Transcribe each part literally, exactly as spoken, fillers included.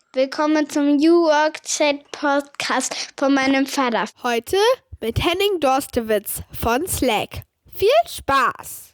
Willkommen zum New Work Chat Podcast von meinem Vater. Heute mit Henning Dorstewitz von Slack. Viel Spaß!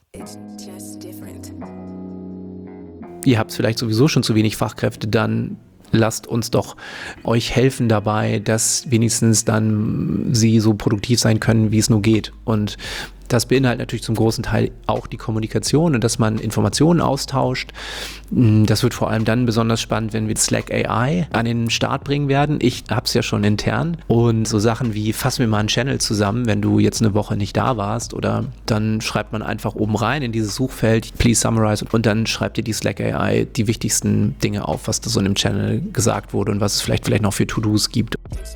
Ihr habt vielleicht sowieso schon zu wenig Fachkräfte, dann lasst uns doch euch helfen dabei, dass wenigstens dann sie so produktiv sein können, wie es nur geht. Und das beinhaltet natürlich zum großen Teil auch die Kommunikation und dass man Informationen austauscht. Das wird vor allem dann besonders spannend, wenn wir Slack A I an den Start bringen werden. Ich habe es ja schon intern. Und so Sachen wie, fassen wir mal einen Channel zusammen, wenn du jetzt eine Woche nicht da warst. Oder dann schreibt man einfach oben rein in dieses Suchfeld, please summarize. Und dann schreibt dir die Slack A I die wichtigsten Dinge auf, was da so in dem Channel gesagt wurde und was es vielleicht, vielleicht noch für To-Dos gibt.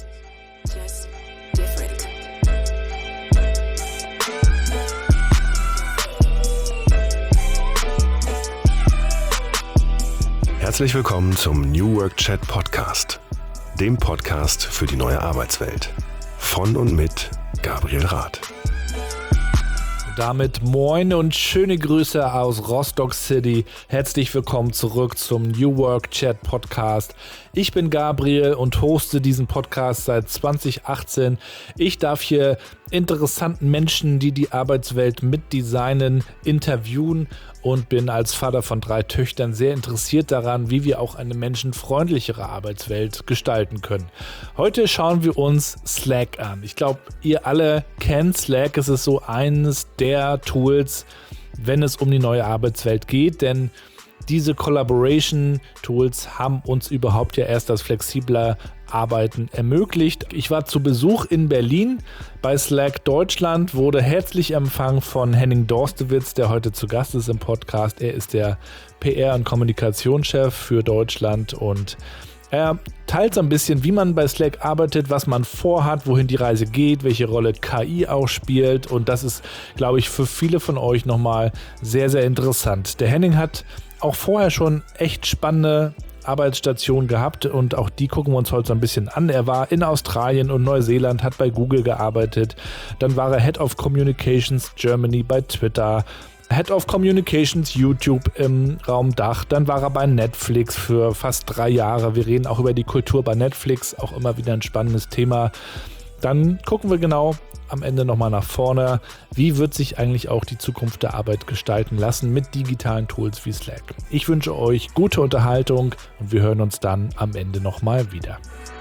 Herzlich willkommen zum New Work Chat Podcast, dem Podcast für die neue Arbeitswelt. Von und mit Gabriel Rath. Damit moin und schöne Grüße aus Rostock City. Herzlich willkommen zurück zum New Work Chat Podcast. Ich bin Gabriel und hoste diesen Podcast seit zwanzig achtzehn. Ich darf hier interessanten Menschen, die die Arbeitswelt mitdesignen, interviewen und bin als Vater von drei Töchtern sehr interessiert daran, wie wir auch eine menschenfreundlichere Arbeitswelt gestalten können. Heute schauen wir uns Slack an. Ich glaube, ihr alle kennt Slack. Es ist so eines der Tools, wenn es um die neue Arbeitswelt geht, denn diese Collaboration-Tools haben uns überhaupt ja erst das flexibler Arbeiten ermöglicht. Ich war zu Besuch in Berlin bei Slack Deutschland, wurde herzlich empfangen von Henning Dorstewitz, der heute zu Gast ist im Podcast. Er ist der P R- und Kommunikationschef für Deutschland und er teilt so ein bisschen, wie man bei Slack arbeitet, was man vorhat, wohin die Reise geht, welche Rolle K I auch spielt und das ist, glaube ich, für viele von euch nochmal sehr, sehr interessant. Der Henning hat auch vorher schon echt spannende Arbeitsstationen gehabt und auch die gucken wir uns heute so ein bisschen an. Er war in Australien und Neuseeland, hat bei Google gearbeitet, dann war er Head of Communications Germany bei Twitter, Head of Communications YouTube im Raum Dach, dann war er bei Netflix für fast drei Jahre. Wir reden auch über die Kultur bei Netflix, auch immer wieder ein spannendes Thema. Dann gucken wir genau am Ende nochmal nach vorne. Wie wird sich eigentlich auch die Zukunft der Arbeit gestalten lassen mit digitalen Tools wie Slack? Ich wünsche euch gute Unterhaltung und wir hören uns dann am Ende nochmal wieder.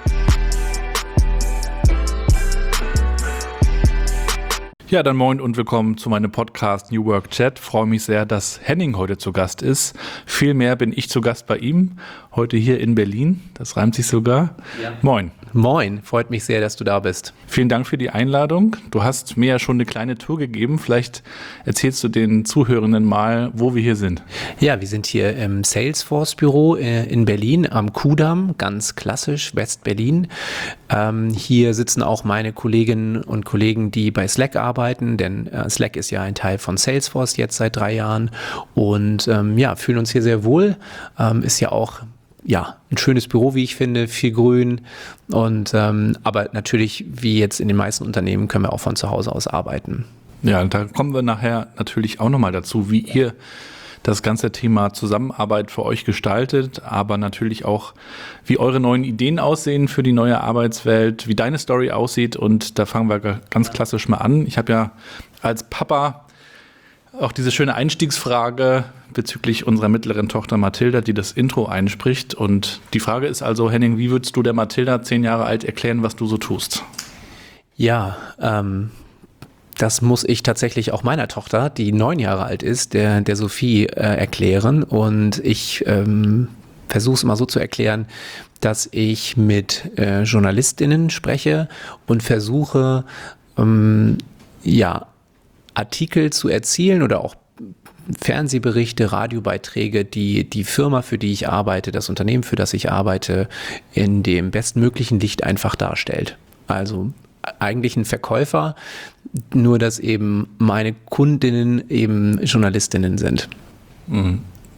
Ja, dann moin und willkommen zu meinem Podcast New Work Chat. Freue mich sehr, dass Henning heute zu Gast ist. Vielmehr bin ich zu Gast bei ihm, heute hier in Berlin. Das reimt sich sogar. Ja. Moin. Moin, freut mich sehr, dass du da bist. Vielen Dank für die Einladung. Du hast mir ja schon eine kleine Tour gegeben. Vielleicht erzählst du den Zuhörenden mal, wo wir hier sind. Ja, wir sind hier im Salesforce-Büro in Berlin am Kudamm, ganz klassisch, West-Berlin. Ähm, hier sitzen auch meine Kolleginnen und Kollegen, die bei Slack arbeiten, denn äh, Slack ist ja ein Teil von Salesforce jetzt seit drei Jahren und ähm, ja, fühlen uns hier sehr wohl. Ähm, ist ja auch Ja, ein schönes Büro, wie ich finde, viel Grün und ähm, aber natürlich, wie jetzt in den meisten Unternehmen, können wir auch von zu Hause aus arbeiten. Ja, und da kommen wir nachher natürlich auch nochmal dazu, wie ihr das ganze Thema Zusammenarbeit für euch gestaltet, aber natürlich auch, wie eure neuen Ideen aussehen für die neue Arbeitswelt, wie deine Story aussieht und da fangen wir ganz klassisch mal an. Ich habe ja als Papa auch diese schöne Einstiegsfrage bezüglich unserer mittleren Tochter Mathilda, die das Intro einspricht. Und die Frage ist also, Henning, wie würdest du der Mathilda, zehn Jahre alt, erklären, was du so tust? Ja, ähm, das muss ich tatsächlich auch meiner Tochter, die neun Jahre alt ist, der, der Sophie, äh, erklären. Und ich ähm, versuche es immer so zu erklären, dass ich mit äh, JournalistInnen spreche und versuche, ähm, ja, Artikel zu erzielen oder auch Fernsehberichte, Radiobeiträge, die die Firma, für die ich arbeite, das Unternehmen, für das ich arbeite, in dem bestmöglichen Licht einfach darstellt. Also eigentlich ein Verkäufer, nur dass eben meine Kundinnen eben Journalistinnen sind. Mhm.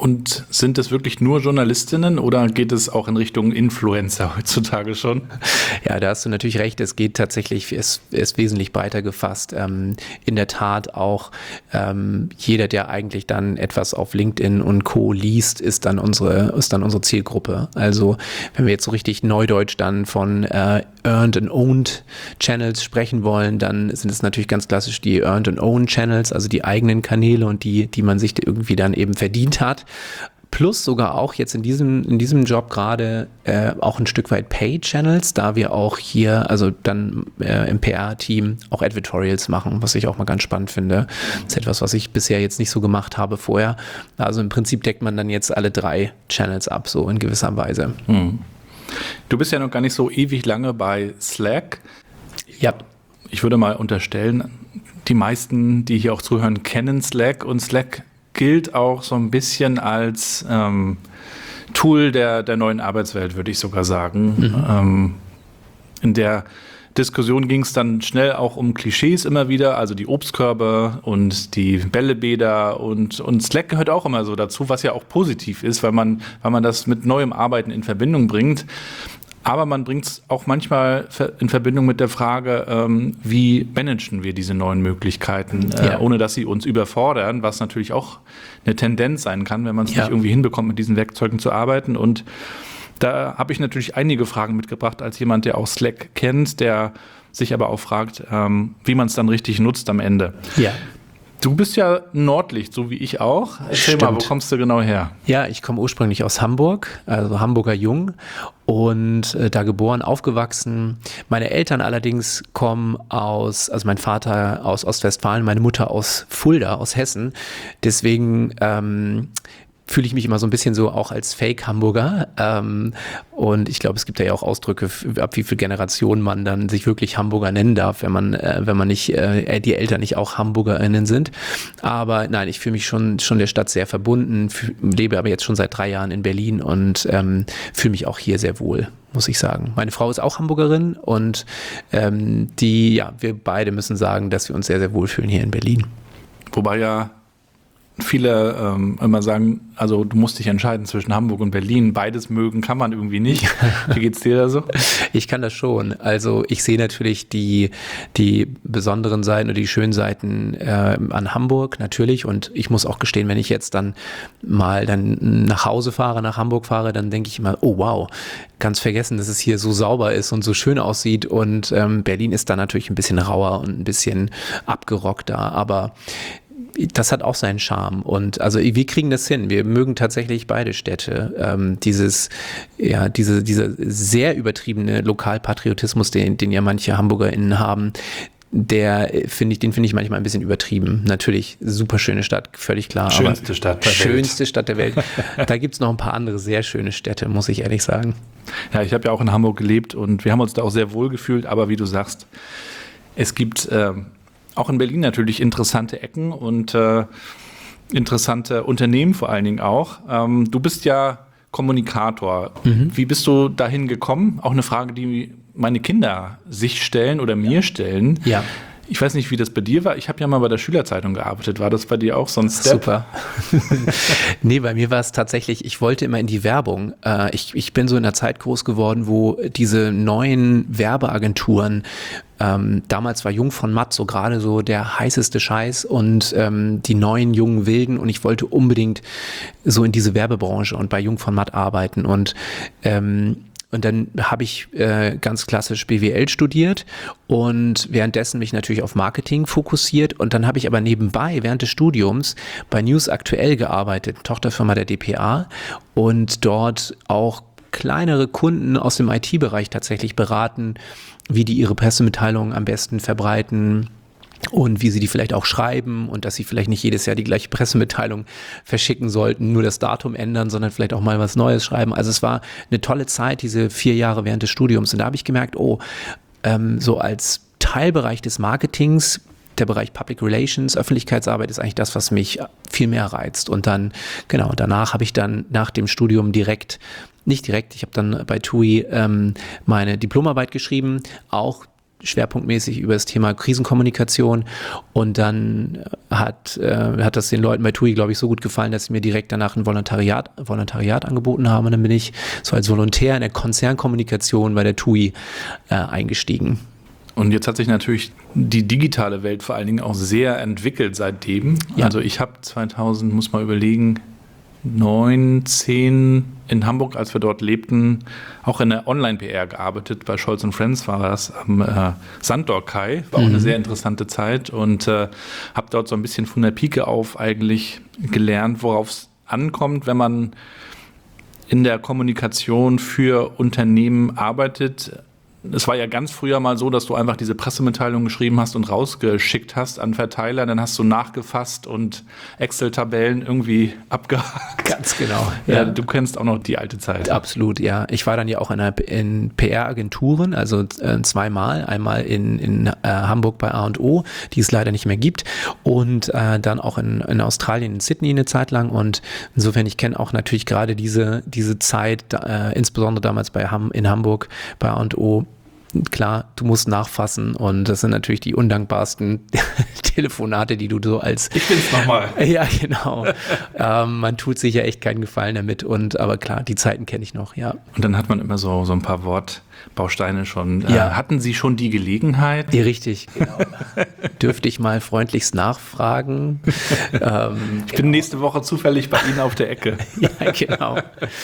Und sind es wirklich nur Journalistinnen oder geht es auch in Richtung Influencer heutzutage schon? Ja, da hast du natürlich recht. Es geht tatsächlich, es ist wesentlich breiter gefasst. Ähm, in der Tat auch ähm, jeder, der eigentlich dann etwas auf LinkedIn und Co. liest, ist dann unsere, ist dann unsere Zielgruppe. Also wenn wir jetzt so richtig neudeutsch dann von äh, Earned and Owned Channels sprechen wollen, dann sind es natürlich ganz klassisch die Earned and Owned Channels, also die eigenen Kanäle und die, die man sich irgendwie dann eben verdient hat. Plus sogar auch jetzt in diesem, in diesem Job gerade äh, auch ein Stück weit Paid-Channels, da wir auch hier, also dann äh, im P R-Team auch Advertorials machen, was ich auch mal ganz spannend finde. Das ist etwas, was ich bisher jetzt nicht so gemacht habe vorher. Also im Prinzip deckt man dann jetzt alle drei Channels ab, so in gewisser Weise. Hm. Du bist ja noch gar nicht so ewig lange bei Slack. Ja. Ich würde mal unterstellen, die meisten, die hier auch zuhören, kennen Slack und Slack gilt auch so ein bisschen als ähm, Tool der, der neuen Arbeitswelt, würde ich sogar sagen. Mhm. Ähm, in der Diskussion ging es dann schnell auch um Klischees immer wieder, also die Obstkörbe und die Bällebäder und, und Slack gehört auch immer so dazu, was ja auch positiv ist, weil man, weil man das mit neuem Arbeiten in Verbindung bringt. Aber man bringt es auch manchmal in Verbindung mit der Frage, ähm, wie managen wir diese neuen Möglichkeiten, äh, ja. ohne dass sie uns überfordern, was natürlich auch eine Tendenz sein kann, wenn man es ja. nicht irgendwie hinbekommt, mit diesen Werkzeugen zu arbeiten. Und da habe ich natürlich einige Fragen mitgebracht als jemand, der auch Slack kennt, der sich aber auch fragt, ähm, wie man es dann richtig nutzt am Ende. Ja. Du bist ja Nordlicht, so wie ich auch. Erzähl Stimmt. mal, wo kommst du genau her? Ja, ich komme ursprünglich aus Hamburg, also Hamburger Jung und äh, da geboren, aufgewachsen. Meine Eltern allerdings kommen aus, also mein Vater aus Ostwestfalen, meine Mutter aus Fulda, aus Hessen. Deswegen ähm, fühle ich mich immer so ein bisschen so auch als Fake-Hamburger. Ähm, und ich glaube, es gibt ja auch Ausdrücke, ab wie viel Generationen man dann sich wirklich Hamburger nennen darf, wenn man, äh, wenn man nicht, äh, die Eltern nicht auch HamburgerInnen sind. Aber nein, ich fühle mich schon, schon der Stadt sehr verbunden, f- lebe aber jetzt schon seit drei Jahren in Berlin und ähm, fühle mich auch hier sehr wohl, muss ich sagen. Meine Frau ist auch Hamburgerin und ähm, die, ja, wir beide müssen sagen, dass wir uns sehr, sehr wohl fühlen hier in Berlin. Wobei ja viele ähm, immer sagen, also du musst dich entscheiden zwischen Hamburg und Berlin. Beides mögen kann man irgendwie nicht. Wie geht's dir da so? Ich kann das schon. Also ich sehe natürlich die, die besonderen Seiten oder die schönen Seiten äh, an Hamburg natürlich. Und ich muss auch gestehen, wenn ich jetzt dann mal dann nach Hause fahre, nach Hamburg fahre, dann denke ich immer, oh wow, ganz vergessen, dass es hier so sauber ist und so schön aussieht. Und ähm, Berlin ist da natürlich ein bisschen rauer und ein bisschen abgerockter. Aber das hat auch seinen Charme und also wir kriegen das hin. Wir mögen tatsächlich beide Städte. Ähm, dieses, ja, diese, dieser sehr übertriebene Lokalpatriotismus, den, den ja manche HamburgerInnen haben, der finde ich, den finde ich manchmal ein bisschen übertrieben. Natürlich, super schöne Stadt, völlig klar. Schönste aber Stadt der schönste Welt. Stadt der Welt. Da gibt es noch ein paar andere sehr schöne Städte, muss ich ehrlich sagen. Ja, ich habe ja auch in Hamburg gelebt und wir haben uns da auch sehr wohl gefühlt, aber wie du sagst, es gibt ähm, auch in Berlin natürlich interessante Ecken und äh, interessante Unternehmen vor allen Dingen auch. Ähm, du bist ja Kommunikator. Mhm. Wie bist du dahin gekommen? Auch eine Frage, die meine Kinder sich stellen oder mir ja. stellen. Ja. Ich weiß nicht, wie das bei dir war. Ich habe ja mal bei der Schülerzeitung gearbeitet. War das bei dir auch so ein Step? Super. Nee, bei mir war es tatsächlich, ich wollte immer in die Werbung. Äh, ich, ich bin so in einer Zeit groß geworden, wo diese neuen Werbeagenturen, ähm, damals war Jung von Matt so gerade so der heißeste Scheiß und ähm, die neuen jungen Wilden und ich wollte unbedingt so in diese Werbebranche und bei Jung von Matt arbeiten und ähm, Und dann habe ich äh, ganz klassisch B W L studiert und währenddessen mich natürlich auf Marketing fokussiert. Und dann habe ich aber nebenbei während des Studiums bei News Aktuell gearbeitet, Tochterfirma der D P A, und dort auch kleinere Kunden aus dem I T-Bereich tatsächlich beraten, wie die ihre Pressemitteilungen am besten verbreiten. Und wie sie die vielleicht auch schreiben und dass sie vielleicht nicht jedes Jahr die gleiche Pressemitteilung verschicken sollten, nur das Datum ändern, sondern vielleicht auch mal was Neues schreiben. Also es war eine tolle Zeit, diese vier Jahre während des Studiums. Und da habe ich gemerkt, oh, ähm, so als Teilbereich des Marketings, der Bereich Public Relations, Öffentlichkeitsarbeit ist eigentlich das, was mich viel mehr reizt. Und dann, genau, danach habe ich dann nach dem Studium direkt, nicht direkt, ich habe dann bei T U I ähm, meine Diplomarbeit geschrieben, auch schwerpunktmäßig über das Thema Krisenkommunikation und dann hat, äh, hat das den Leuten bei TUI, glaube ich, so gut gefallen, dass sie mir direkt danach ein Volontariat, Volontariat angeboten haben und dann bin ich so als Volontär in der Konzernkommunikation bei der TUI äh, eingestiegen. Und jetzt hat sich natürlich die digitale Welt vor allen Dingen auch sehr entwickelt seitdem. Ja. Also ich habe zweitausend, muss mal überlegen, neun, zehn in Hamburg, als wir dort lebten, auch in der Online-P R gearbeitet. Bei Scholz und Friends war das am äh, Sandor-Kai. War auch Mhm. eine sehr interessante Zeit und äh, habe dort so ein bisschen von der Pike auf eigentlich gelernt, worauf es ankommt, wenn man in der Kommunikation für Unternehmen arbeitet. Es war ja ganz früher mal so, dass du einfach diese Pressemitteilung geschrieben hast und rausgeschickt hast an Verteiler. Dann hast du nachgefasst und Excel-Tabellen irgendwie abgehakt. Ganz genau. Ja, Ja. du kennst auch noch die alte Zeit. Absolut, ja. Ich war dann ja auch in, einer, in P R-Agenturen, also äh, zweimal. Einmal in, in äh, Hamburg bei A und O, die es leider nicht mehr gibt. Und äh, dann auch in, in Australien, in Sydney eine Zeit lang. Und insofern, ich kenne auch natürlich gerade diese, diese Zeit, äh, insbesondere damals bei Ham, in Hamburg bei A und O. Klar, du musst nachfassen und das sind natürlich die undankbarsten Telefonate, die du so als... Ich bin's nochmal. Ja, genau. ähm, man tut sich ja echt keinen Gefallen damit und aber klar, die Zeiten kenne ich noch, ja. Und dann hat man immer so, so ein paar Wortbausteine schon. Ja. Äh, hatten Sie schon die Gelegenheit? Ja, richtig, genau. Dürfte ich mal freundlichst nachfragen? ähm, Ich bin nächste Woche zufällig bei Ihnen auf der Ecke. ja, genau.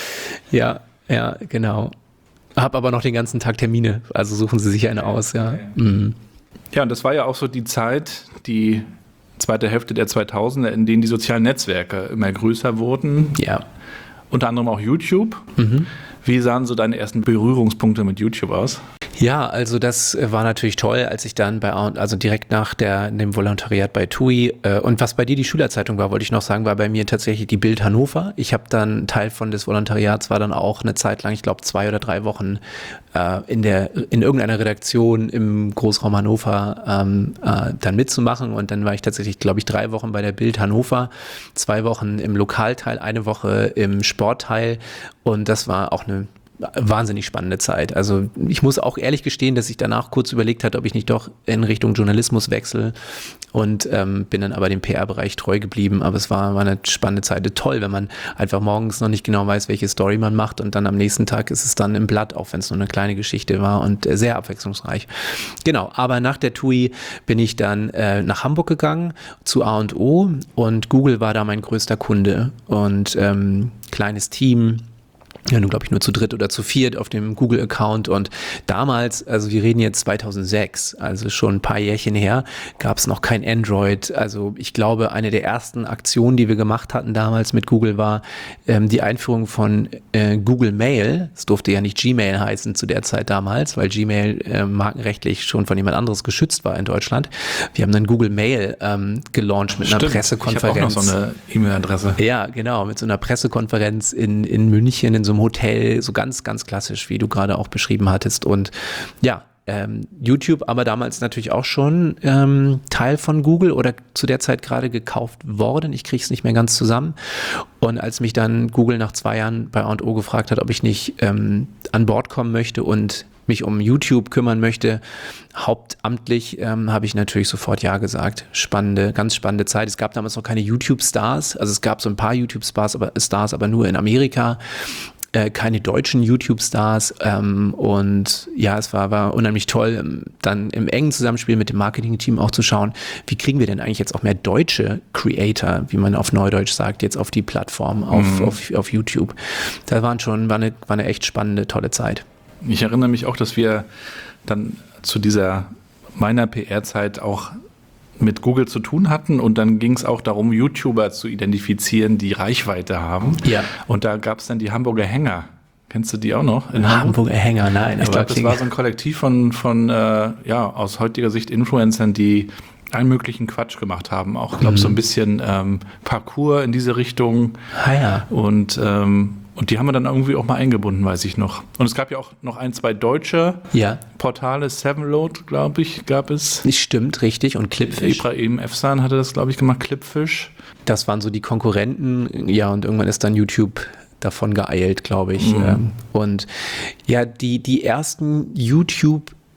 Ja, ja, genau. Hab aber noch den ganzen Tag Termine, also suchen Sie sich eine aus, ja. Mhm. Ja, und das war ja auch so die Zeit, die zweite Hälfte der zweitausender, in denen die sozialen Netzwerke immer größer wurden. Ja. Unter anderem auch YouTube. Mhm. Wie sahen so deine ersten Berührungspunkte mit YouTube aus? Ja, also das war natürlich toll, als ich dann bei, also direkt nach der, dem Volontariat bei TUI äh, und was bei dir die Schülerzeitung war, wollte ich noch sagen, war bei mir tatsächlich die Bild Hannover. Ich habe dann, Teil von des Volontariats war dann auch eine Zeit lang, ich glaube zwei oder drei Wochen äh, in der in irgendeiner Redaktion im Großraum Hannover ähm, äh, dann mitzumachen und dann war ich tatsächlich, glaube ich, drei Wochen bei der Bild Hannover, zwei Wochen im Lokalteil, eine Woche im Sportteil und das war auch eine wahnsinnig spannende Zeit. Also ich muss auch ehrlich gestehen, dass ich danach kurz überlegt hatte, ob ich nicht doch in Richtung Journalismus wechsle und ähm, bin dann aber dem P R-Bereich treu geblieben. Aber es war, war eine spannende Zeit. Toll, wenn man einfach morgens noch nicht genau weiß, welche Story man macht und dann am nächsten Tag ist es dann im Blatt, auch wenn es nur eine kleine Geschichte war und äh, sehr abwechslungsreich. Genau, aber nach der TUI bin ich dann äh, nach Hamburg gegangen zu A und O und Google war da mein größter Kunde und ähm, kleines Team. Ja, nun glaube ich nur zu dritt oder zu viert auf dem Google-Account und damals, also wir reden jetzt zweitausendsechs, also schon ein paar Jährchen her, gab es noch kein Android. Also ich glaube, eine der ersten Aktionen, die wir gemacht hatten damals mit Google war ähm, die Einführung von äh, Google Mail. Es durfte ja nicht Gmail heißen zu der Zeit damals, weil Gmail äh, markenrechtlich schon von jemand anderes geschützt war in Deutschland. Wir haben dann Google Mail ähm, gelauncht mit Stimmt. einer Pressekonferenz. Ich habe auch noch so eine E-Mail-Adresse. Ja, genau, mit so einer Pressekonferenz in, in München, in so einem Hotel, so ganz, ganz klassisch, wie du gerade auch beschrieben hattest. Und ja, ähm, YouTube, aber damals natürlich auch schon ähm, Teil von Google oder zu der Zeit gerade gekauft worden. Ich kriege es nicht mehr ganz zusammen. Und als mich dann Google nach zwei Jahren bei A und O gefragt hat, ob ich nicht ähm, an Bord kommen möchte und mich um YouTube kümmern möchte, hauptamtlich, ähm, habe ich natürlich sofort Ja gesagt. Spannende, ganz spannende Zeit. Es gab damals noch keine YouTube-Stars, also es gab so ein paar YouTube-Stars, aber, Stars, aber nur in Amerika. Äh, keine deutschen YouTube-Stars ähm, und ja, es war, war unheimlich toll, ähm, dann im engen Zusammenspiel mit dem Marketing-Team auch zu schauen, wie kriegen wir denn eigentlich jetzt auch mehr deutsche Creator, wie man auf Neudeutsch sagt, jetzt auf die Plattform, auf, mhm. auf, auf YouTube. Da waren schon, war eine, war eine echt spannende, tolle Zeit. Ich erinnere mich auch, dass wir dann zu dieser meiner P R-Zeit auch mit Google zu tun hatten und dann ging es auch darum, YouTuber zu identifizieren, die Reichweite haben. Ja. Und da gab es dann die Hamburger Hänger. Kennst du die auch noch? In Hamburger Hänger, nein. Ich glaube, das war so ein Kollektiv von, von äh, ja, aus heutiger Sicht Influencern, die allen möglichen Quatsch gemacht haben. Auch, ich glaube, mhm. so ein bisschen ähm, Parcours in diese Richtung. Ah, ja. Und ähm, Und die haben wir dann irgendwie auch mal eingebunden, weiß ich noch. Und es gab ja auch noch ein, zwei deutsche ja. Portale. Sevenload, glaube ich, gab es. Stimmt, richtig. Und Clipfish. Ibrahim Efsan hatte das, glaube ich, gemacht. Clipfish. Das waren so die Konkurrenten. Ja, und irgendwann ist dann YouTube davon geeilt, glaube ich. Mhm. Und ja, die, die ersten YouTube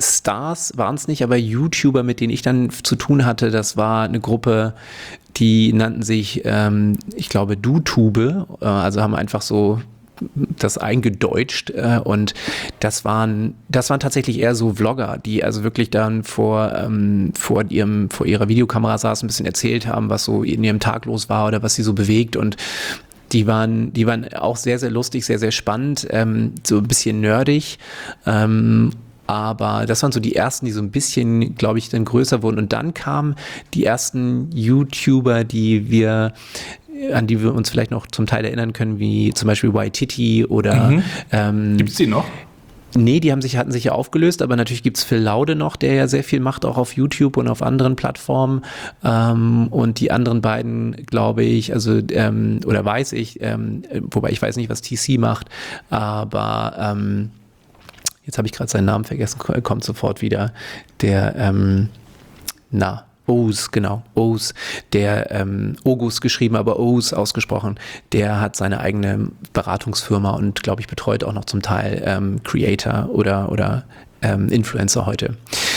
Stars waren es nicht, aber YouTuber, mit denen ich dann zu tun hatte, das war eine Gruppe, die nannten sich, ähm, ich glaube, DuTube, äh, also haben einfach so das eingedeutscht äh, und das waren das waren tatsächlich eher so Vlogger, die also wirklich dann vor ähm, vor ihrem vor ihrer Videokamera saßen, ein bisschen erzählt haben, was so in ihrem Tag los war oder was sie so bewegt, und die waren die waren auch sehr sehr lustig, sehr sehr spannend, ähm, so ein bisschen nerdig. Ähm, Aber das waren so die ersten, die so ein bisschen, glaube ich, dann größer wurden. Und dann kamen die ersten YouTuber, die wir, an die wir uns vielleicht noch zum Teil erinnern können, wie zum Beispiel Waititi oder Mhm. ähm, Gibt es die noch? Nee, die haben sich, hatten sich ja aufgelöst, aber natürlich gibt's Phil Laude noch, der ja sehr viel macht, auch auf YouTube und auf anderen Plattformen. Ähm, und die anderen beiden, glaube ich, also ähm, oder weiß ich, ähm, wobei ich weiß nicht, was T C macht, aber ähm, jetzt habe ich gerade seinen Namen vergessen, kommt sofort wieder, der, ähm, na, Oz, genau, Oz, der ähm, Ogus geschrieben, aber Oz ausgesprochen, der hat seine eigene Beratungsfirma und, glaube ich, betreut auch noch zum Teil ähm, Creator oder, oder ähm, Influencer heute.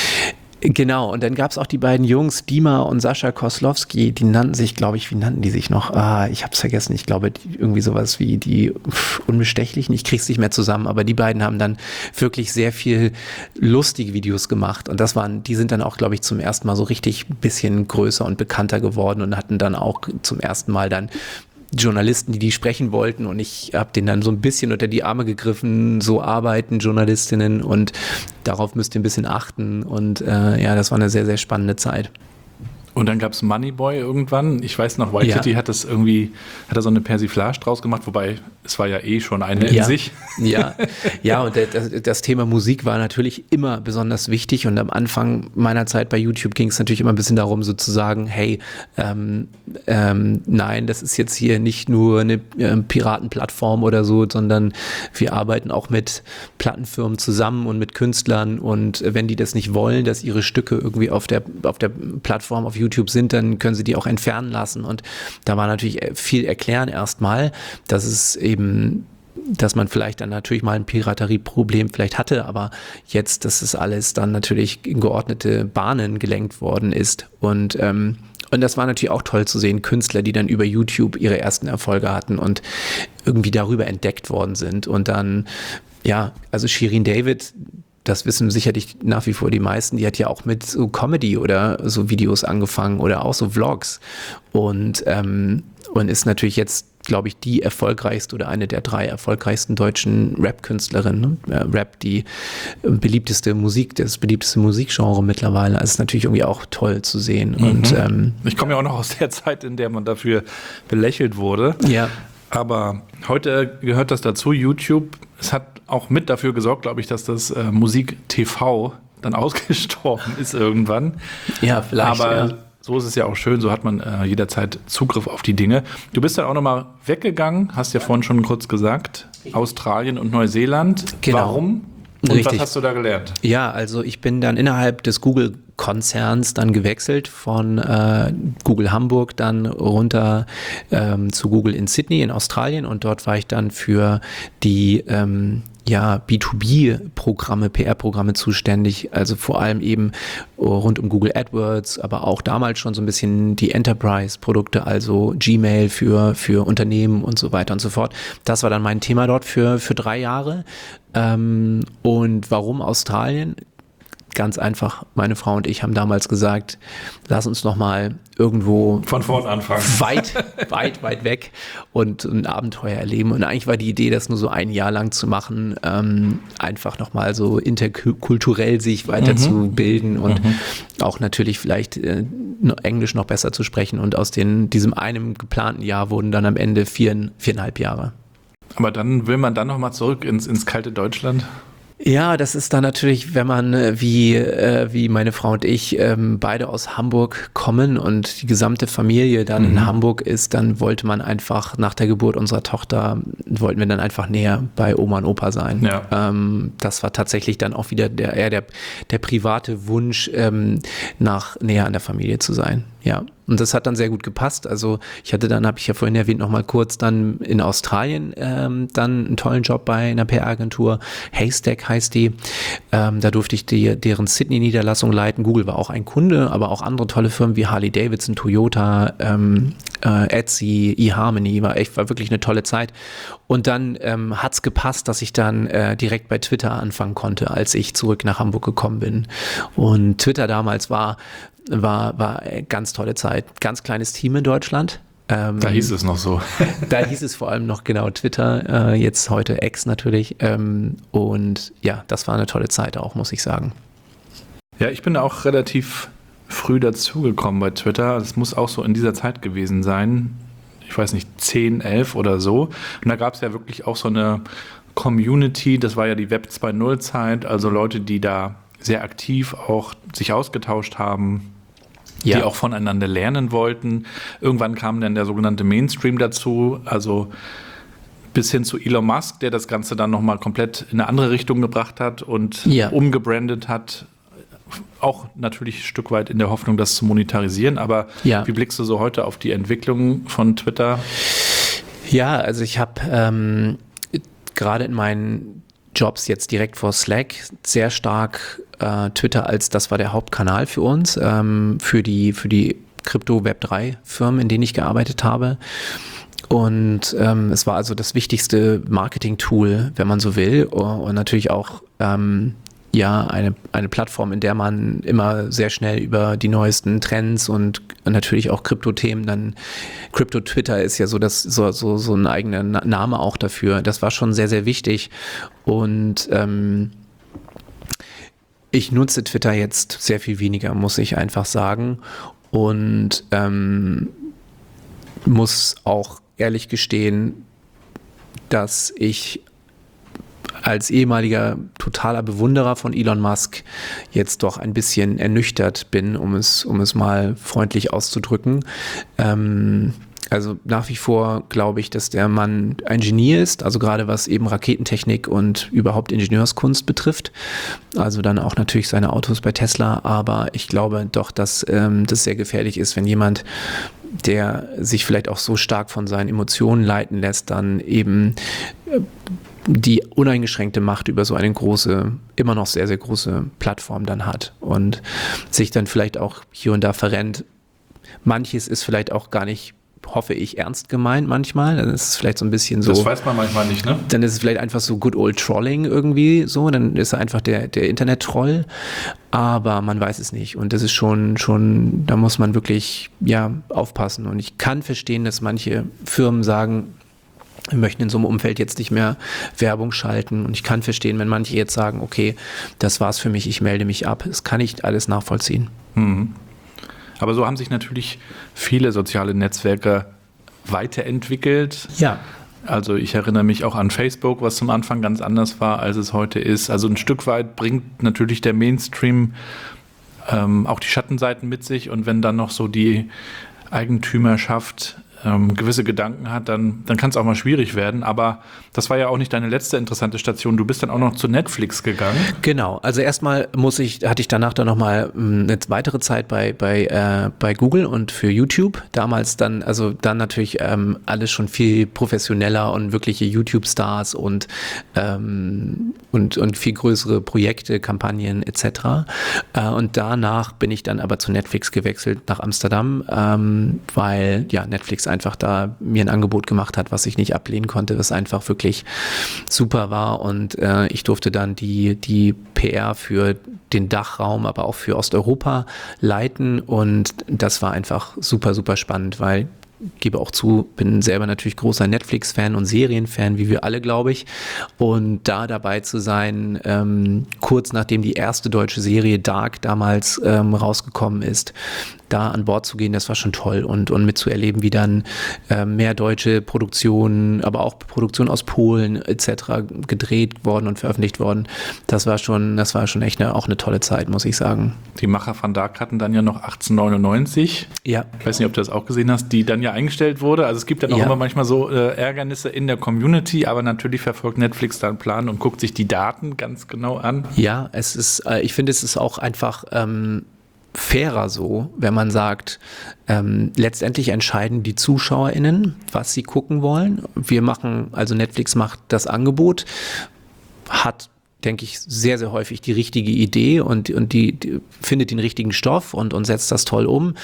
Genau, und dann gab es auch die beiden Jungs, Dima und Sascha Koslowski, die nannten sich, glaube ich, wie nannten die sich noch? Ah, ich habe es vergessen, ich glaube die, irgendwie sowas wie die pff, Unbestechlichen, ich krieg's nicht mehr zusammen, aber die beiden haben dann wirklich sehr viel lustige Videos gemacht, und das waren, die sind dann auch, glaube ich, zum ersten Mal so richtig ein bisschen größer und bekannter geworden und hatten dann auch zum ersten Mal dann Journalisten, die die sprechen wollten, und ich habe denen dann so ein bisschen unter die Arme gegriffen, so arbeiten Journalistinnen und darauf müsst ihr ein bisschen achten, und äh, ja, das war eine sehr, sehr spannende Zeit. Und dann gab es Moneyboy irgendwann. Ich weiß noch, Waititi Ja. hat das irgendwie, hat da so eine Persiflage draus gemacht, wobei es war ja eh schon eine in Ja. sich. Ja, ja, und das, das Thema Musik war natürlich immer besonders wichtig, und am Anfang meiner Zeit bei YouTube ging es natürlich immer ein bisschen darum, sozusagen, hey, ähm, ähm, nein, das ist jetzt hier nicht nur eine äh, Piratenplattform oder so, sondern wir arbeiten auch mit Plattenfirmen zusammen und mit Künstlern, und wenn die das nicht wollen, dass ihre Stücke irgendwie auf der, auf der Plattform auf YouTube sind, dann können sie die auch entfernen lassen, und da war natürlich viel erklären erstmal, dass es eben, dass man vielleicht dann natürlich mal ein Piraterieproblem vielleicht hatte, aber jetzt, dass es alles dann natürlich in geordnete Bahnen gelenkt worden ist, und ähm, und das war natürlich auch toll zu sehen, Künstler, die dann über YouTube ihre ersten Erfolge hatten und irgendwie darüber entdeckt worden sind, und dann, ja, also Shirin David, das wissen sicherlich nach wie vor die meisten, die hat ja auch mit so Comedy oder so Videos angefangen oder auch so Vlogs, und, ähm, und ist natürlich jetzt, glaube ich, die erfolgreichste oder eine der drei erfolgreichsten deutschen Rap-Künstlerinnen. Ne? Rap, die beliebteste Musik, das beliebteste Musikgenre mittlerweile. Also ist natürlich irgendwie auch toll zu sehen. Mhm. Und ähm, Ich komme ja auch noch aus der Zeit, in der man dafür belächelt wurde. ja. Aber heute gehört das dazu, YouTube. Es hat auch mit dafür gesorgt, glaube ich, dass das äh, Musik-T V dann ausgestorben ist irgendwann. Ja, vielleicht. Aber ja. so ist es ja auch schön, so hat man äh, jederzeit Zugriff auf die Dinge. Du bist dann auch nochmal weggegangen, hast ja vorhin schon kurz gesagt, Australien und Neuseeland. Genau. Warum? Und Richtig. was hast du da gelernt? Ja, also ich bin dann innerhalb des Google-Konzerns dann gewechselt von äh, Google Hamburg dann runter ähm, zu Google in Sydney in Australien, und dort war ich dann für die ähm, ja, B zwei B-Programme, P R-Programme zuständig, also vor allem eben rund um Google AdWords, aber auch damals schon so ein bisschen die Enterprise-Produkte, also Gmail für, für Unternehmen und so weiter und so fort. Das war dann mein Thema dort für, für drei Jahre. Ähm, und warum Australien? Ganz einfach, meine Frau und ich haben damals gesagt, lass uns noch mal irgendwo Von vorn anfangen. weit, weit, weit weg und ein Abenteuer erleben. Und eigentlich war die Idee, das nur so ein Jahr lang zu machen, ähm, einfach noch mal so interkulturell sich weiterzubilden, mhm. und mhm. auch natürlich vielleicht äh, Englisch noch besser zu sprechen. Und aus den, diesem einem geplanten Jahr wurden dann am Ende vier, viereinhalb Jahre. Aber dann will man dann noch mal zurück ins, ins kalte Deutschland? Ja, das ist dann natürlich, wenn man äh, wie, äh, wie meine Frau und ich ähm, beide aus Hamburg kommen und die gesamte Familie dann mhm. in Hamburg ist, dann wollte man einfach nach der Geburt unserer Tochter, wollten wir dann einfach näher bei Oma und Opa sein. Ja. Ähm, das war tatsächlich dann auch wieder der, eher der, der private Wunsch, ähm, nach näher an der Familie zu sein. Ja, und das hat dann sehr gut gepasst. Also ich hatte dann, habe ich ja vorhin erwähnt, noch mal kurz dann in Australien ähm, dann einen tollen Job bei einer P R-Agentur. Haystack heißt die. Ähm, da durfte ich die, deren Sydney-Niederlassung leiten. Google war auch ein Kunde, aber auch andere tolle Firmen wie Harley Davidson, Toyota, ähm, äh, Etsy, eHarmony. War echt, war wirklich eine tolle Zeit. Und dann ähm, hat's gepasst, dass ich dann äh, direkt bei Twitter anfangen konnte, als ich zurück nach Hamburg gekommen bin. Und Twitter damals war War, war eine ganz tolle Zeit. Ganz kleines Team in Deutschland. Ähm, Da hieß es noch so. Da hieß es vor allem noch genau Twitter, äh, jetzt heute X natürlich. Ähm, und ja, das war eine tolle Zeit auch, muss ich sagen. Ja, ich bin auch relativ früh dazugekommen bei Twitter. Das muss auch so in dieser Zeit gewesen sein. Ich weiß nicht, zehn, elf oder so. Und da gab es ja wirklich auch so eine Community. Das war ja die Web zwei Punkt null Zeit. Also Leute, die da sehr aktiv auch sich ausgetauscht haben, Ja. die auch voneinander lernen wollten. Irgendwann kam dann der sogenannte Mainstream dazu, also bis hin zu Elon Musk, der das Ganze dann nochmal komplett in eine andere Richtung gebracht hat und Ja. umgebrandet hat. Auch natürlich ein Stück weit in der Hoffnung, das zu monetarisieren. Aber Ja. wie blickst du so heute auf die Entwicklung von Twitter? Ja, also ich habe ähm, gerade in meinen Jobs jetzt direkt vor Slack sehr stark äh, Twitter als, das war der Hauptkanal für uns, ähm, für die, für die Krypto-Web drei Firmen, in denen ich gearbeitet habe. Und ähm, es war also das wichtigste Marketing-Tool, wenn man so will. Und natürlich auch ähm, ja eine, eine Plattform, in der man immer sehr schnell über die neuesten Trends und natürlich auch Krypto-Themen dann, Krypto-Twitter ist ja so, das, so, so, so ein eigener Name auch dafür. Das war schon sehr, sehr wichtig. Und ähm, ich nutze Twitter jetzt sehr viel weniger, muss ich einfach sagen. Und ähm, muss auch ehrlich gestehen, dass ich als ehemaliger totaler Bewunderer von Elon Musk jetzt doch ein bisschen ernüchtert bin, um es, um es mal freundlich auszudrücken. Ähm, also nach wie vor glaube ich, dass der Mann ein Genie ist, also gerade was eben Raketentechnik und überhaupt Ingenieurskunst betrifft. Also dann auch natürlich seine Autos bei Tesla, aber ich glaube doch, dass ähm, das sehr gefährlich ist, wenn jemand, der sich vielleicht auch so stark von seinen Emotionen leiten lässt, dann eben äh, die uneingeschränkte Macht über so eine große, immer noch sehr, sehr große Plattform dann hat und sich dann vielleicht auch hier und da verrennt. Manches ist vielleicht auch gar nicht, hoffe ich, ernst gemeint manchmal. Dann ist es vielleicht so ein bisschen so. Das weiß man manchmal nicht, ne? Dann ist es vielleicht einfach so good old Trolling irgendwie so. Dann ist er einfach der, der Internet-Troll. Aber man weiß es nicht. Und das ist schon, schon, da muss man wirklich, ja, aufpassen. Und ich kann verstehen, dass manche Firmen sagen, wir möchten in so einem Umfeld jetzt nicht mehr Werbung schalten. Und ich kann verstehen, wenn manche jetzt sagen, okay, das war's für mich, ich melde mich ab. Das kann ich alles nachvollziehen. Mhm. Aber so haben sich natürlich viele soziale Netzwerke weiterentwickelt. Ja. Also ich erinnere mich auch an Facebook, was zum Anfang ganz anders war, als es heute ist. Also ein Stück weit bringt natürlich der Mainstream ähm, auch die Schattenseiten mit sich. Und wenn dann noch so die Eigentümerschaft ähm, gewisse Gedanken hat, dann, dann kann es auch mal schwierig werden. Aber das war ja auch nicht deine letzte interessante Station. Du bist dann auch noch zu Netflix gegangen. Genau, also erstmal muss ich, hatte ich danach dann nochmal eine weitere Zeit bei, bei, äh, bei Google und für YouTube. Damals dann, also dann natürlich ähm, alles schon viel professioneller und wirkliche YouTube-Stars und, ähm, und, und viel größere Projekte, Kampagnen et cetera. Äh, und danach bin ich dann aber zu Netflix gewechselt nach Amsterdam, ähm, weil ja Netflix einfach da mir ein Angebot gemacht hat, was ich nicht ablehnen konnte, was einfach wirklich super war. Und äh, ich durfte dann die, die P R für den Dachraum, aber auch für Osteuropa leiten. Und das war einfach super, super spannend, weil gebe auch zu, bin selber natürlich großer Netflix-Fan und Serienfan, wie wir alle, glaube ich. Und da dabei zu sein, ähm, kurz nachdem die erste deutsche Serie Dark damals ähm, rausgekommen ist, da an Bord zu gehen, das war schon toll und, und mitzuerleben, wie dann äh, mehr deutsche Produktionen, aber auch Produktionen aus Polen et cetera gedreht worden und veröffentlicht worden. Das war schon, das war schon echt eine, auch eine tolle Zeit, muss ich sagen. Die Macher von Dark hatten dann ja noch achtzehnhundertneunundneunzig. Ja. Ich weiß nicht, ob du das auch gesehen hast, die dann ja eingestellt wurde. Also es gibt dann auch Ja. immer manchmal so äh, Ärgernisse in der Community, aber natürlich verfolgt Netflix da einen Plan und guckt sich die Daten ganz genau an. Ja, es ist, äh, ich finde, es ist auch einfach ähm, fairer so, wenn man sagt, ähm, letztendlich entscheiden die ZuschauerInnen, was sie gucken wollen. Wir machen, also Netflix macht das Angebot, hat, denke ich, sehr, sehr häufig die richtige Idee und, und die, die findet den richtigen Stoff und, und setzt das toll um.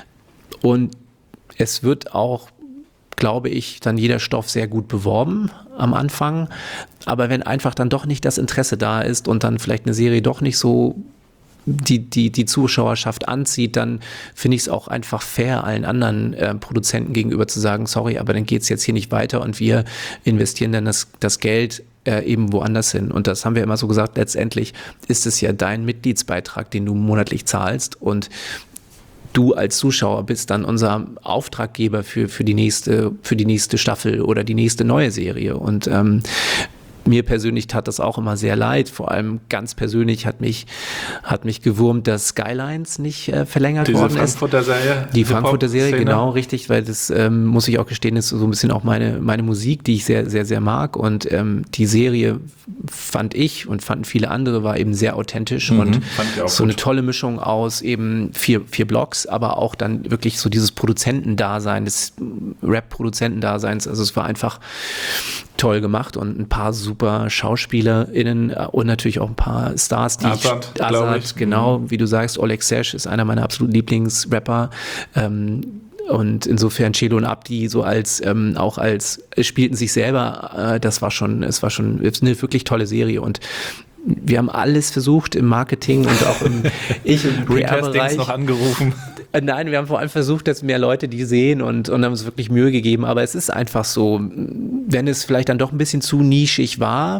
Und es wird auch, glaube ich, dann jeder Stoff sehr gut beworben am Anfang. Aber wenn einfach dann doch nicht das Interesse da ist und dann vielleicht eine Serie doch nicht so die, die, die Zuschauerschaft anzieht, dann finde ich es auch einfach fair, allen anderen äh, Produzenten gegenüber zu sagen, sorry, aber dann geht es jetzt hier nicht weiter und wir investieren dann das, das Geld äh, eben woanders hin. Und das haben wir immer so gesagt, letztendlich ist es ja dein Mitgliedsbeitrag, den du monatlich zahlst, und du als Zuschauer bist dann unser Auftraggeber für, für die nächste, für die nächste Staffel oder die nächste neue Serie. Und ähm, mir persönlich tat das auch immer sehr leid. Vor allem ganz persönlich hat mich, hat mich gewurmt, dass Skylines nicht äh, verlängert Diese worden ist. Frankfurter Serie. Die Frankfurter Serie, Szene. genau, richtig, weil das, ähm, muss ich auch gestehen, ist so ein bisschen auch meine, meine Musik, die ich sehr, sehr, sehr mag. Und ähm, die Serie fand ich und fanden viele andere, war eben sehr authentisch Mhm, und fand ich auch so gut. eine tolle Mischung aus eben vier, vier Blocks, aber auch dann wirklich so dieses Produzentendasein, des Rap-Produzentendaseins. Also es war einfach toll gemacht und ein paar super SchauspielerInnen und natürlich auch ein paar Stars, die Azad, ich, glaub Azad, ich. genau, wie du sagst, Oleg Sesh ist einer meiner absoluten Lieblingsrapper. Ähm, und insofern Celo und Abdi so als ähm, auch als spielten sich selber, äh, das war schon, es war schon eine wirklich tolle Serie und wir haben alles versucht im Marketing und auch im, ich im P Retestings R-Bereich. noch angerufen. Äh, Nein, wir haben vor allem versucht, dass mehr Leute die sehen und, und haben uns wirklich Mühe gegeben. Aber es ist einfach so, wenn es vielleicht dann doch ein bisschen zu nischig war,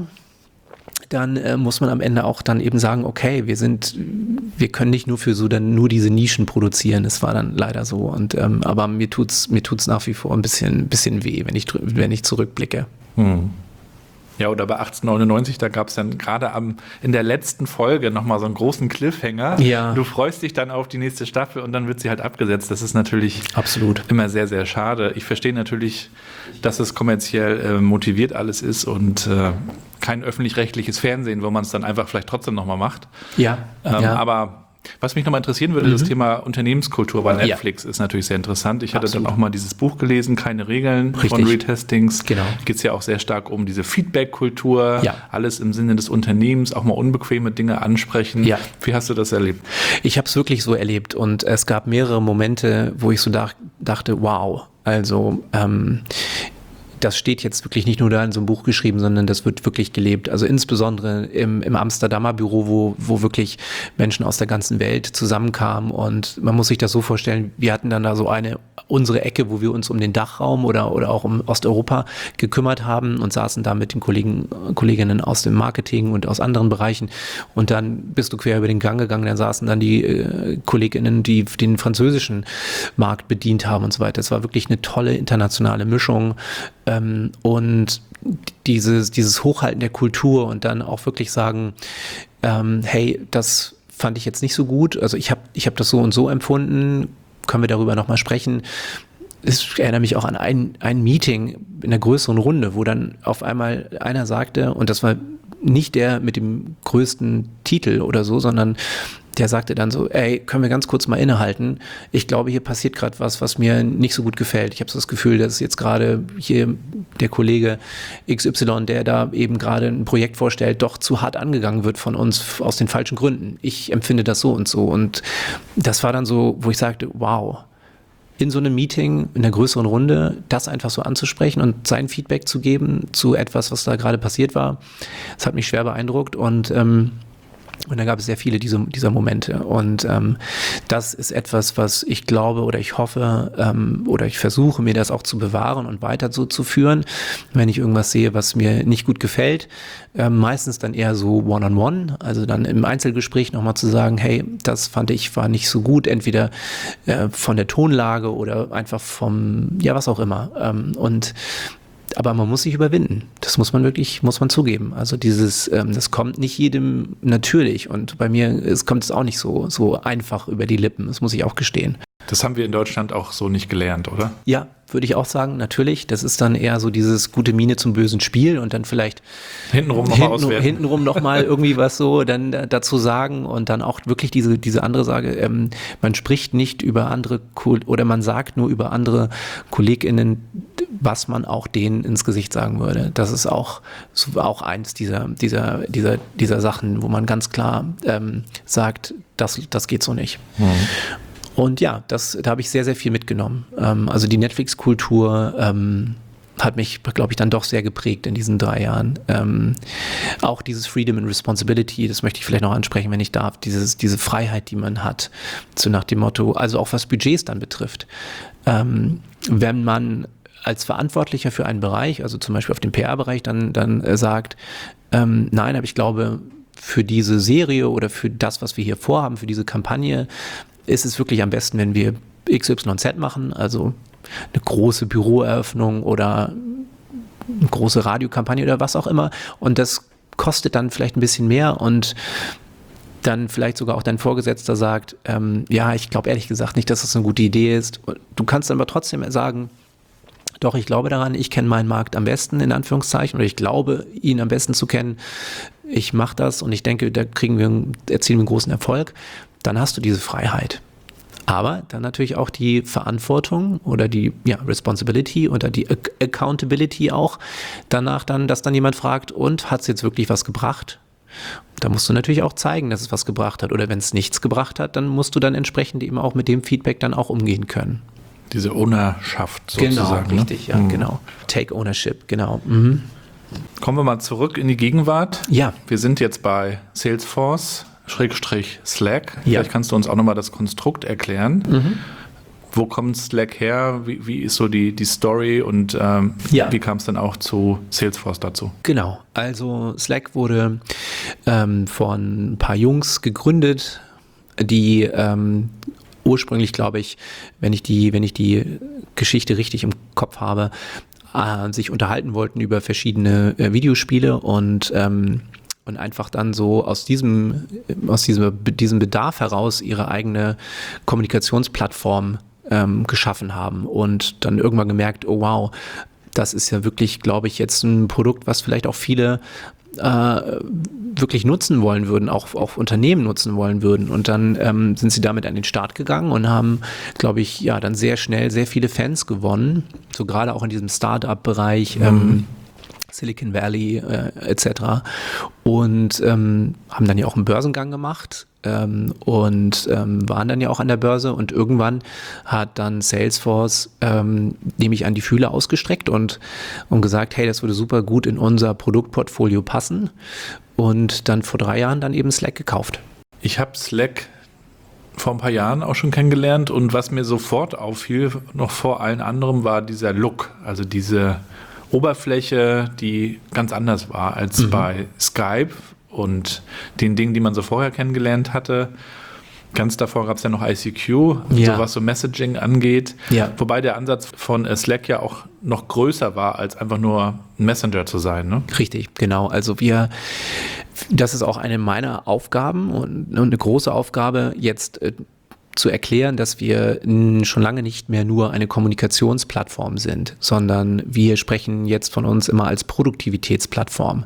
dann äh, muss man am Ende auch dann eben sagen, okay, wir sind, wir können nicht nur für so dann nur diese Nischen produzieren. Es war dann leider so. Und ähm, aber mir tut's, mir tut's nach wie vor ein bisschen, bisschen weh, wenn ich, drü- wenn ich zurückblicke. Hm. Ja, oder bei achtzehnhundertneunundneunzig, da gab es dann gerade am in der letzten Folge nochmal so einen großen Cliffhanger. Ja. Du freust dich dann auf die nächste Staffel und dann wird sie halt abgesetzt. Das ist natürlich Absolut. immer sehr, sehr schade. Ich verstehe natürlich, dass es kommerziell äh, motiviert alles ist und äh, kein öffentlich-rechtliches Fernsehen, wo man es dann einfach vielleicht trotzdem nochmal macht. Ja. Ähm, ja. Aber was mich nochmal interessieren würde, Mhm. das Thema Unternehmenskultur bei Netflix ist natürlich sehr interessant. Ich hatte Absolut. dann auch mal dieses Buch gelesen, Keine Regeln von Richtig. Retestings. Genau. Geht es ja auch sehr stark um diese Feedback-Kultur, Ja. alles im Sinne des Unternehmens, auch mal unbequeme Dinge ansprechen. Ja. Wie hast du das erlebt? Ich habe es wirklich so erlebt und es gab mehrere Momente, wo ich so dach, dachte, wow, also ähm, das steht jetzt wirklich nicht nur da in so einem Buch geschrieben, sondern das wird wirklich gelebt. Also insbesondere im, im Amsterdamer Büro, wo, wo wirklich Menschen aus der ganzen Welt zusammenkamen. Und man muss sich das so vorstellen, wir hatten dann da so eine, unsere Ecke, wo wir uns um den Dachraum oder, oder auch um Osteuropa gekümmert haben und saßen da mit den Kollegen, Kolleginnen aus dem Marketing und aus anderen Bereichen. Und dann bist du quer über den Gang gegangen, da saßen dann die äh, Kolleginnen, die den französischen Markt bedient haben und so weiter. Es war wirklich eine tolle internationale Mischung. Ähm, und dieses, dieses Hochhalten der Kultur und dann auch wirklich sagen, ähm, hey, das fand ich jetzt nicht so gut. Also ich habe ich hab das so und so empfunden. Können wir darüber nochmal sprechen? Ich erinnere mich auch an ein, ein Meeting in einer größeren Runde, wo dann auf einmal einer sagte, und das war nicht der mit dem größten Titel oder so, sondern der sagte dann so, ey, können wir ganz kurz mal innehalten? Ich glaube, hier passiert gerade was, was mir nicht so gut gefällt. Ich habe so das Gefühl, dass jetzt gerade hier der Kollege X Y, der da eben gerade ein Projekt vorstellt, doch zu hart angegangen wird von uns aus den falschen Gründen. Ich empfinde das so und so. Und das war dann so, wo ich sagte, wow, in so einem Meeting, in einer größeren Runde, das einfach so anzusprechen und sein Feedback zu geben zu etwas, was da gerade passiert war, das hat mich schwer beeindruckt und ähm, Und da gab es sehr viele dieser, dieser Momente. Und ähm, das ist etwas, was ich glaube oder ich hoffe ähm, oder ich versuche, mir das auch zu bewahren und weiter so zu führen. Wenn ich irgendwas sehe, was mir nicht gut gefällt, ähm, meistens dann eher so one-on-one, also dann im Einzelgespräch nochmal zu sagen, hey, das fand ich war nicht so gut, entweder äh, von der Tonlage oder einfach vom, ja, was auch immer. Ähm, und aber man muss sich überwinden. Das muss man wirklich, muss man zugeben. Also dieses, ähm, das kommt nicht jedem natürlich. Und bei mir es kommt es auch nicht so, so einfach über die Lippen. Das muss ich auch gestehen. Das haben wir in Deutschland auch so nicht gelernt, oder? Ja, würde ich auch sagen, natürlich. Das ist dann eher so dieses gute Miene zum bösen Spiel und dann vielleicht hintenrum nochmal hinten, auswerten. Hintenrum nochmal irgendwie was so dann dazu sagen und dann auch wirklich diese, diese andere Sage, ähm, man spricht nicht über andere oder man sagt nur über andere KollegInnen, was man auch denen ins Gesicht sagen würde. Das ist auch, auch eins dieser, dieser, dieser, dieser Sachen, wo man ganz klar ähm, sagt, das, das geht so nicht. Mhm. Und ja, das, da habe ich sehr, sehr viel mitgenommen. Ähm, also die Netflix-Kultur ähm, hat mich, glaube ich, dann doch sehr geprägt in diesen drei Jahren. Ähm, auch dieses Freedom and Responsibility, das möchte ich vielleicht noch ansprechen, wenn ich darf, dieses, diese Freiheit, die man hat, so nach dem Motto, also auch was Budgets dann betrifft. Ähm, wenn man als Verantwortlicher für einen Bereich, also zum Beispiel auf dem P R-Bereich, dann, dann äh, sagt, ähm, nein, aber ich glaube, für diese Serie oder für das, was wir hier vorhaben, für diese Kampagne, ist es wirklich am besten, wenn wir X Y Z machen, also eine große Büroeröffnung oder eine große Radiokampagne oder was auch immer. Und das kostet dann vielleicht ein bisschen mehr und dann vielleicht sogar auch dein Vorgesetzter sagt, ähm, ja, ich glaube ehrlich gesagt nicht, dass das eine gute Idee ist. Du kannst dann aber trotzdem sagen, doch, ich glaube daran, ich kenne meinen Markt am besten, in Anführungszeichen, oder ich glaube, ihn am besten zu kennen. Ich mache das und ich denke, da kriegen wir, erzielen wir einen großen Erfolg. Dann hast du diese Freiheit. Aber dann natürlich auch die Verantwortung oder die ja, Responsibility oder die Ac- Accountability auch danach dann, dass dann jemand fragt, und hat es jetzt wirklich was gebracht? Da musst du natürlich auch zeigen, dass es was gebracht hat. Oder wenn es nichts gebracht hat, dann musst du dann entsprechend eben auch mit dem Feedback dann auch umgehen können. Diese Ownerschaft sozusagen. Genau, richtig, ne? ja, mhm. genau. Take Ownership, genau. Mhm. Kommen wir mal zurück in die Gegenwart. Ja. Wir sind jetzt bei Salesforce, Schrägstrich Slack. Ja. Vielleicht kannst du uns auch nochmal das Konstrukt erklären. Mhm. Wo kommt Slack her? Wie, wie ist so die, die Story und ähm, ja. wie kam es dann auch zu Salesforce dazu? Genau, also Slack wurde ähm, von ein paar Jungs gegründet, die ähm, ursprünglich, glaube ich, wenn ich die, wenn ich die Geschichte richtig im Kopf habe, äh, sich unterhalten wollten über verschiedene äh, Videospiele und ähm, und einfach dann so aus diesem, aus diesem, diesem Bedarf heraus ihre eigene Kommunikationsplattform ähm, geschaffen haben und dann irgendwann gemerkt, oh wow, das ist ja wirklich, glaube ich, jetzt ein Produkt, was vielleicht auch viele äh, wirklich nutzen wollen würden, auch, auch Unternehmen nutzen wollen würden. Und dann ähm, sind sie damit an den Start gegangen und haben, glaube ich, ja, dann sehr schnell sehr viele Fans gewonnen, so gerade auch in diesem Start-up-Bereich, mhm. ähm, Silicon Valley äh, et cetera. Und ähm, haben dann ja auch einen Börsengang gemacht ähm, und ähm, waren dann ja auch an der Börse und irgendwann hat dann Salesforce ähm, nämlich an die Fühler ausgestreckt und, und gesagt, hey, das würde super gut in unser Produktportfolio passen und dann vor drei Jahren dann eben Slack gekauft. Ich habe Slack vor ein paar Jahren auch schon kennengelernt und was mir sofort auffiel, noch vor allen anderen, war dieser Look, also diese Oberfläche, die ganz anders war als mhm. bei Skype und den Dingen, die man so vorher kennengelernt hatte. Ganz davor gab es ja noch I C Q, ja. so was so Messaging angeht. Ja. Wobei der Ansatz von Slack ja auch noch größer war, als einfach nur ein Messenger zu sein. Ne? Richtig, genau. Also wir, das ist auch eine meiner Aufgaben und eine große Aufgabe, jetzt äh, zu erklären, dass wir schon lange nicht mehr nur eine Kommunikationsplattform sind, sondern wir sprechen jetzt von uns immer als Produktivitätsplattform,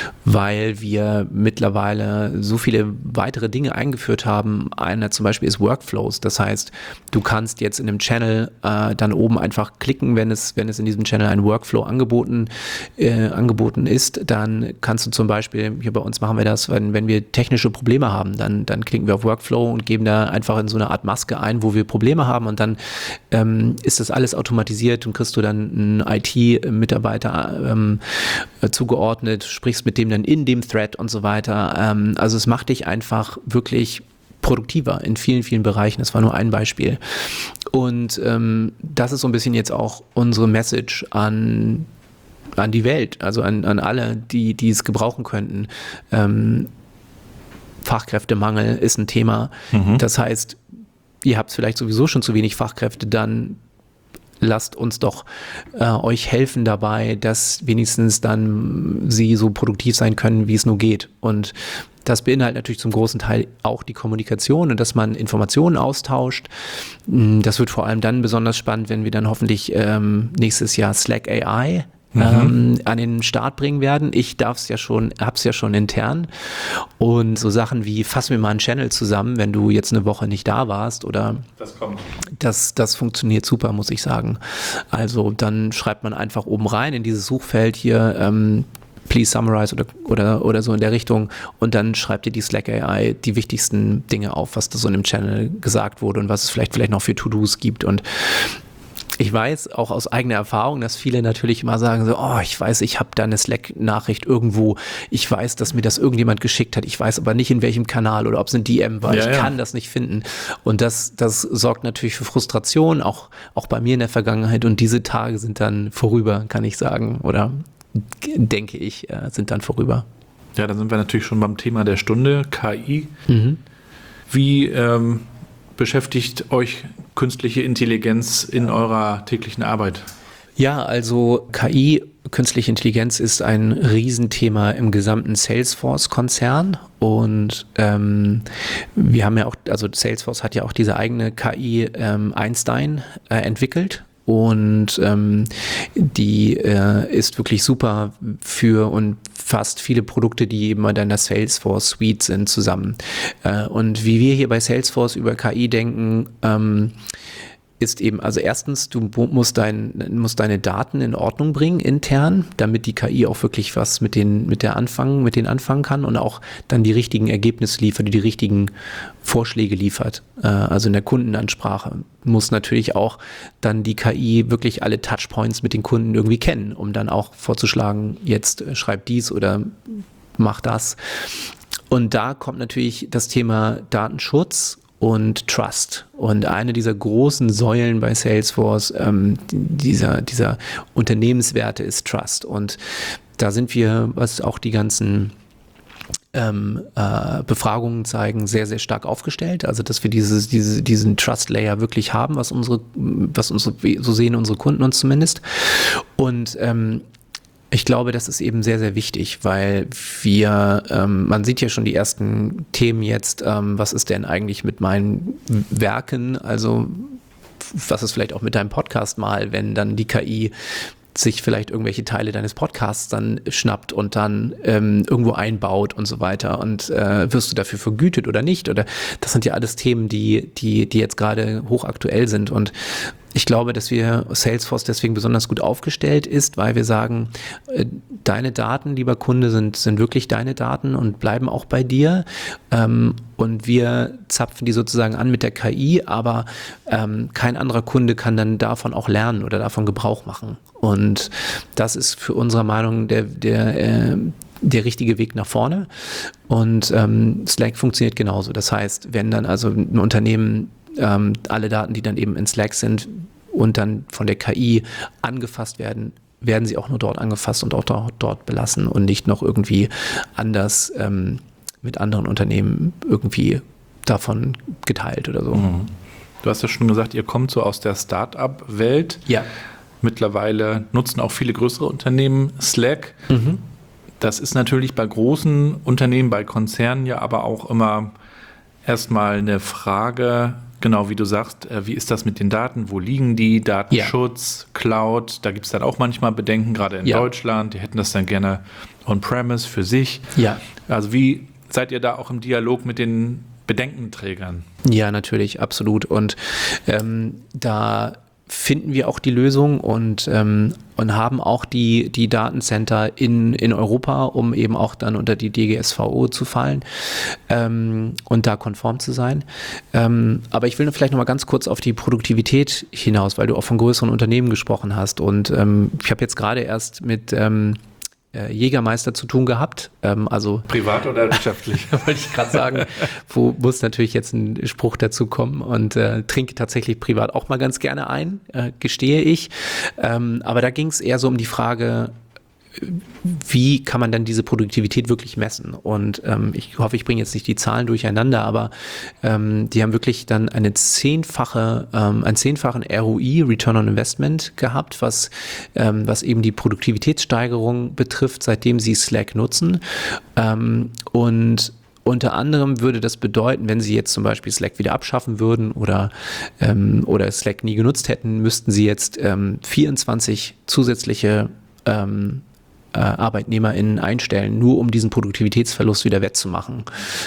weil wir mittlerweile so viele weitere Dinge eingeführt haben. Einer zum Beispiel ist Workflows. Das heißt, du kannst jetzt in einem Channel äh, dann oben einfach klicken, wenn es, wenn es in diesem Channel ein Workflow angeboten, äh, angeboten ist, dann kannst du zum Beispiel, hier bei uns machen wir das, wenn, wenn wir technische Probleme haben, dann, dann klicken wir auf Workflow und geben da einfach in so eine Art Maske ein, wo wir Probleme haben und dann ähm, ist das alles automatisiert und kriegst du dann einen I T-Mitarbeiter ähm, zugeordnet, sprichst mit dem dann in dem Thread und so weiter. Ähm, also es macht dich einfach wirklich produktiver in vielen, vielen Bereichen. Das war nur ein Beispiel. Und ähm, das ist so ein bisschen jetzt auch unsere Message an, an die Welt, also an, an alle, die, die es gebrauchen könnten. Ähm, Fachkräftemangel ist ein Thema. Mhm. Das heißt, ihr habt vielleicht sowieso schon zu wenig Fachkräfte, dann lasst uns doch äh, euch helfen dabei, dass wenigstens dann sie so produktiv sein können, wie es nur geht. Und das beinhaltet natürlich zum großen Teil auch die Kommunikation und dass man Informationen austauscht. Das wird vor allem dann besonders spannend, wenn wir dann hoffentlich ähm, nächstes Jahr Slack A I Mhm. Ähm, an den Start bringen werden. Ich darf es ja schon, hab's ja schon intern. Und so Sachen wie, fass mir mal einen Channel zusammen, wenn du jetzt eine Woche nicht da warst oder das kommt. Das, das funktioniert super, muss ich sagen. Also dann schreibt man einfach oben rein in dieses Suchfeld hier, ähm, please summarize oder, oder, oder so in der Richtung und dann schreibt ihr die Slack A I die wichtigsten Dinge auf, was da so in dem Channel gesagt wurde und was es vielleicht, vielleicht noch für To-Dos gibt. Und ich weiß auch aus eigener Erfahrung, dass viele natürlich immer sagen so, oh, ich weiß, ich habe da eine Slack-Nachricht irgendwo, ich weiß, dass mir das irgendjemand geschickt hat, ich weiß aber nicht in welchem Kanal oder ob es ein D M war, ja, ich ja. kann das nicht finden. Und das, das sorgt natürlich für Frustration, auch, auch bei mir in der Vergangenheit und diese Tage sind dann vorüber, kann ich sagen, oder denke ich, äh, sind dann vorüber. Ja, dann sind wir natürlich schon beim Thema der Stunde, K I. Mhm. Wie ähm, beschäftigt euch künstliche Intelligenz in eurer täglichen Arbeit? Ja, also K I, künstliche Intelligenz ist ein Riesenthema im gesamten Salesforce-Konzern und ähm, wir haben ja auch, also Salesforce hat ja auch diese eigene K I ähm, Einstein äh, entwickelt. Und ähm, die äh, ist wirklich super für und fasst viele Produkte, die eben in deiner Salesforce Suite sind, zusammen. Äh, und wie wir hier bei Salesforce über K I denken, ähm, ist eben, also erstens, du musst, dein, musst deine Daten in Ordnung bringen intern, damit die K I auch wirklich was mit den, mit der anfangen, mit denen anfangen kann und auch dann die richtigen Ergebnisse liefert, die, die richtigen Vorschläge liefert. Äh, also in der Kundenansprache muss natürlich auch dann die K I wirklich alle Touchpoints mit den Kunden irgendwie kennen, um dann auch vorzuschlagen, jetzt äh, schreib dies oder mach das. Und da kommt natürlich das Thema Datenschutz und Trust. Und eine dieser großen Säulen bei Salesforce, ähm, dieser, dieser Unternehmenswerte ist Trust. Und da sind wir, was auch die ganzen ähm, äh, Befragungen zeigen, sehr, sehr stark aufgestellt. Also, dass wir dieses, diese, diesen Trust-Layer wirklich haben, was unsere, was unsere, so sehen unsere Kunden uns zumindest. Und ähm, ich glaube, das ist eben sehr, sehr wichtig, weil wir, ähm, man sieht ja schon die ersten Themen jetzt, ähm, was ist denn eigentlich mit meinen Werken, also was ist vielleicht auch mit deinem Podcast mal, wenn dann die K I sich vielleicht irgendwelche Teile deines Podcasts dann schnappt und dann ähm, irgendwo einbaut und so weiter und äh, wirst du dafür vergütet oder nicht, oder das sind ja alles Themen, die, die, die jetzt gerade hochaktuell sind und ich glaube, dass wir Salesforce deswegen besonders gut aufgestellt ist, weil wir sagen, äh, deine Daten, lieber Kunde, sind, sind wirklich deine Daten und bleiben auch bei dir. Ähm, und wir zapfen die sozusagen an mit der K I, aber ähm, kein anderer Kunde kann dann davon auch lernen oder davon Gebrauch machen. Und das ist für unsere Meinung der, der, äh, der richtige Weg nach vorne. Und ähm, Slack funktioniert genauso. Das heißt, wenn dann also ein Unternehmen Ähm, alle Daten, die dann eben in Slack sind und dann von der K I angefasst werden, werden sie auch nur dort angefasst und auch dort, dort belassen und nicht noch irgendwie anders ähm, mit anderen Unternehmen irgendwie davon geteilt oder so. Mhm. Du hast ja schon gesagt, ihr kommt so aus der Start-up-Welt. Ja. Mittlerweile nutzen auch viele größere Unternehmen Slack. Mhm. Das ist natürlich bei großen Unternehmen, bei Konzernen ja aber auch immer erstmal eine Frage, genau wie du sagst, wie ist das mit den Daten, wo liegen die, Datenschutz, ja. Cloud, da gibt es dann auch manchmal Bedenken, gerade in ja. Deutschland, die hätten das dann gerne on-premise für sich. Ja. Also wie seid ihr da auch im Dialog mit den Bedenkenträgern? Ja, natürlich, absolut. Und ähm, da finden wir auch die Lösung und, ähm, und haben auch die, die Datencenter in, in Europa, um eben auch dann unter die D G S V O zu fallen ähm, und da konform zu sein. Ähm, aber ich will vielleicht noch mal ganz kurz auf die Produktivität hinaus, weil du auch von größeren Unternehmen gesprochen hast. Und ähm, ich habe jetzt gerade erst mit ähm, Jägermeister zu tun gehabt. Ähm, also privat oder wirtschaftlich? Wollte ich gerade sagen, wo muss natürlich jetzt ein Spruch dazu kommen und äh, trinke tatsächlich privat auch mal ganz gerne ein, äh, gestehe ich. Ähm, aber da ging es eher so um die Frage, wie kann man dann diese Produktivität wirklich messen? Und ähm, ich hoffe, ich bringe jetzt nicht die Zahlen durcheinander, aber ähm, die haben wirklich dann eine zehnfache, ähm, einen zehnfachen R O I, Return on Investment, gehabt, was, ähm, was eben die Produktivitätssteigerung betrifft, seitdem sie Slack nutzen. Ähm, und unter anderem würde das bedeuten, wenn Sie jetzt zum Beispiel Slack wieder abschaffen würden oder, ähm, oder Slack nie genutzt hätten, müssten Sie jetzt ähm, vierundzwanzig zusätzliche ähm, äh, ArbeitnehmerInnen einstellen, nur um diesen Produktivitätsverlust wieder wettzumachen.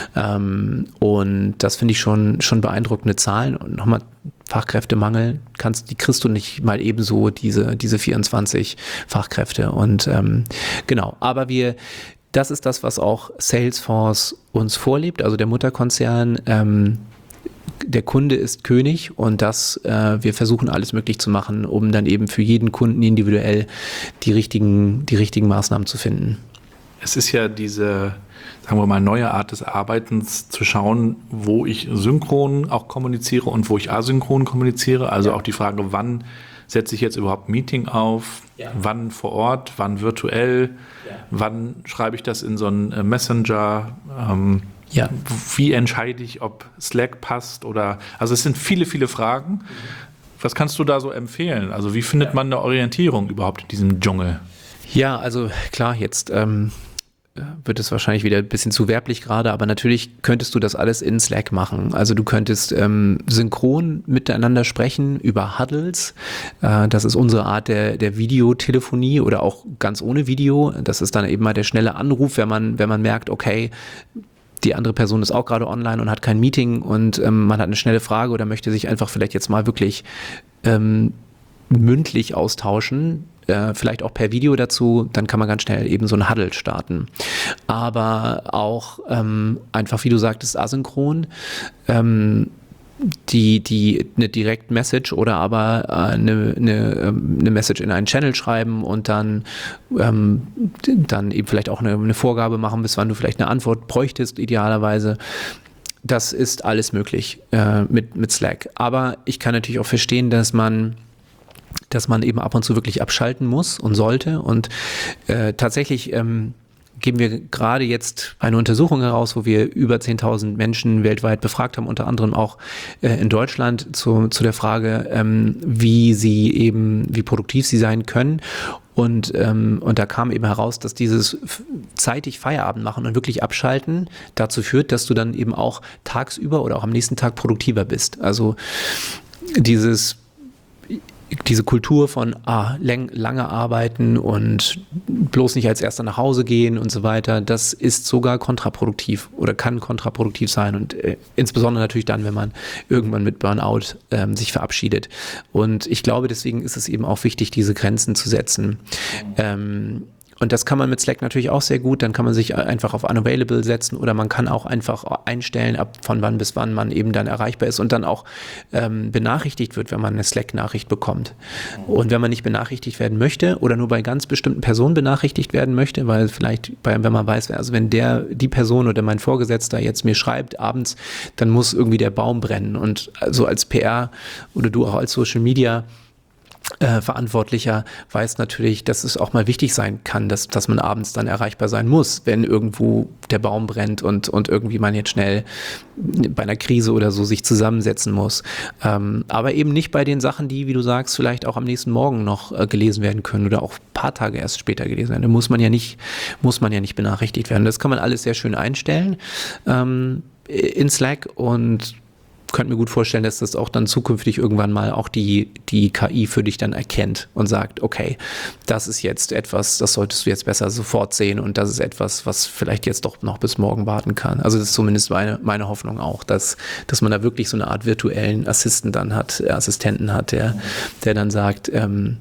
Ähm, und das finde ich schon, schon beeindruckende Zahlen. Und nochmal, Fachkräftemangel, kannst, die kriegst du nicht mal ebenso, diese, diese vierundzwanzig Fachkräfte. Und ähm, genau, aber wir Das ist das, was auch Salesforce uns vorlebt, also der Mutterkonzern. Ähm, der Kunde ist König und das, äh, wir versuchen alles möglich zu machen, um dann eben für jeden Kunden individuell die richtigen, die richtigen Maßnahmen zu finden. Es ist ja diese, sagen wir mal, neue Art des Arbeitens zu schauen, wo ich synchron auch kommuniziere und wo ich asynchron kommuniziere. Also ja. Auch die Frage, wann setze ich jetzt überhaupt ein Meeting auf, ja. Wann vor Ort, wann virtuell, ja. Wann schreibe ich das in so einen Messenger, ähm, ja. Wie entscheide ich, ob Slack passt oder, also es sind viele, viele Fragen. Mhm. Was kannst du da so empfehlen? Also wie findet ja. man eine Orientierung überhaupt in diesem Dschungel? Ja, also klar, jetzt ähm, wird es wahrscheinlich wieder ein bisschen zu werblich gerade, aber natürlich könntest du das alles in Slack machen. Also du könntest ähm, synchron miteinander sprechen über Huddles. Äh, das ist unsere Art der, der Videotelefonie oder auch ganz ohne Video. Das ist dann eben mal der schnelle Anruf, wenn man, wenn man merkt, okay, die andere Person ist auch gerade online und hat kein Meeting und ähm, man hat eine schnelle Frage oder möchte sich einfach vielleicht jetzt mal wirklich ähm, mündlich austauschen, äh, vielleicht auch per Video dazu, dann kann man ganz schnell eben so ein Huddle starten. Aber auch ähm, einfach, wie du sagtest, asynchron, ähm, die, die eine Direct-Message oder aber äh, eine, eine, eine Message in einen Channel schreiben und dann, ähm, dann eben vielleicht auch eine, eine Vorgabe machen, bis wann du vielleicht eine Antwort bräuchtest, idealerweise. Das ist alles möglich äh, mit, mit Slack. Aber ich kann natürlich auch verstehen, dass man dass man eben ab und zu wirklich abschalten muss und sollte. Und äh, tatsächlich ähm, geben wir gerade jetzt eine Untersuchung heraus, wo wir über zehntausend Menschen weltweit befragt haben, unter anderem auch äh, in Deutschland zu, zu der Frage, ähm, wie sie eben, wie produktiv sie sein können. Und, ähm, und da kam eben heraus, dass dieses zeitig Feierabend machen und wirklich abschalten dazu führt, dass du dann eben auch tagsüber oder auch am nächsten Tag produktiver bist. Also dieses diese Kultur von ah, lang, lange arbeiten und bloß nicht als Erster nach Hause gehen und so weiter, das ist sogar kontraproduktiv oder kann kontraproduktiv sein und äh, insbesondere natürlich dann, wenn man irgendwann mit Burnout ähm, sich verabschiedet. Und ich glaube, deswegen ist es eben auch wichtig, diese Grenzen zu setzen. Ähm, Und das kann man mit Slack natürlich auch sehr gut. Dann kann man sich einfach auf Unavailable setzen oder man kann auch einfach einstellen, ab von wann bis wann man eben dann erreichbar ist und dann auch ähm, benachrichtigt wird, wenn man eine Slack-Nachricht bekommt. Und wenn man nicht benachrichtigt werden möchte oder nur bei ganz bestimmten Personen benachrichtigt werden möchte, weil vielleicht, bei, wenn man weiß, also wenn der, die Person oder mein Vorgesetzter jetzt mir schreibt abends, dann muss irgendwie der Baum brennen. Und so als P R oder du auch als Social Media Äh, Verantwortlicher weiß natürlich, dass es auch mal wichtig sein kann, dass, dass man abends dann erreichbar sein muss, wenn irgendwo der Baum brennt und, und irgendwie man jetzt schnell bei einer Krise oder so sich zusammensetzen muss. Ähm, aber eben nicht bei den Sachen, die, wie du sagst, vielleicht auch am nächsten Morgen noch äh, gelesen werden können oder auch ein paar Tage erst später gelesen werden. Da muss man ja nicht, muss man ja nicht benachrichtigt werden. Das kann man alles sehr schön einstellen ähm, in Slack und könnte mir gut vorstellen, dass das auch dann zukünftig irgendwann mal auch die, die K I für dich dann erkennt und sagt, okay, das ist jetzt etwas, das solltest du jetzt besser sofort sehen und das ist etwas, was vielleicht jetzt doch noch bis morgen warten kann. Also das ist zumindest meine, meine Hoffnung auch, dass, dass man da wirklich so eine Art virtuellen Assistenten dann hat, äh, Assistenten hat, der, der dann sagt, ähm,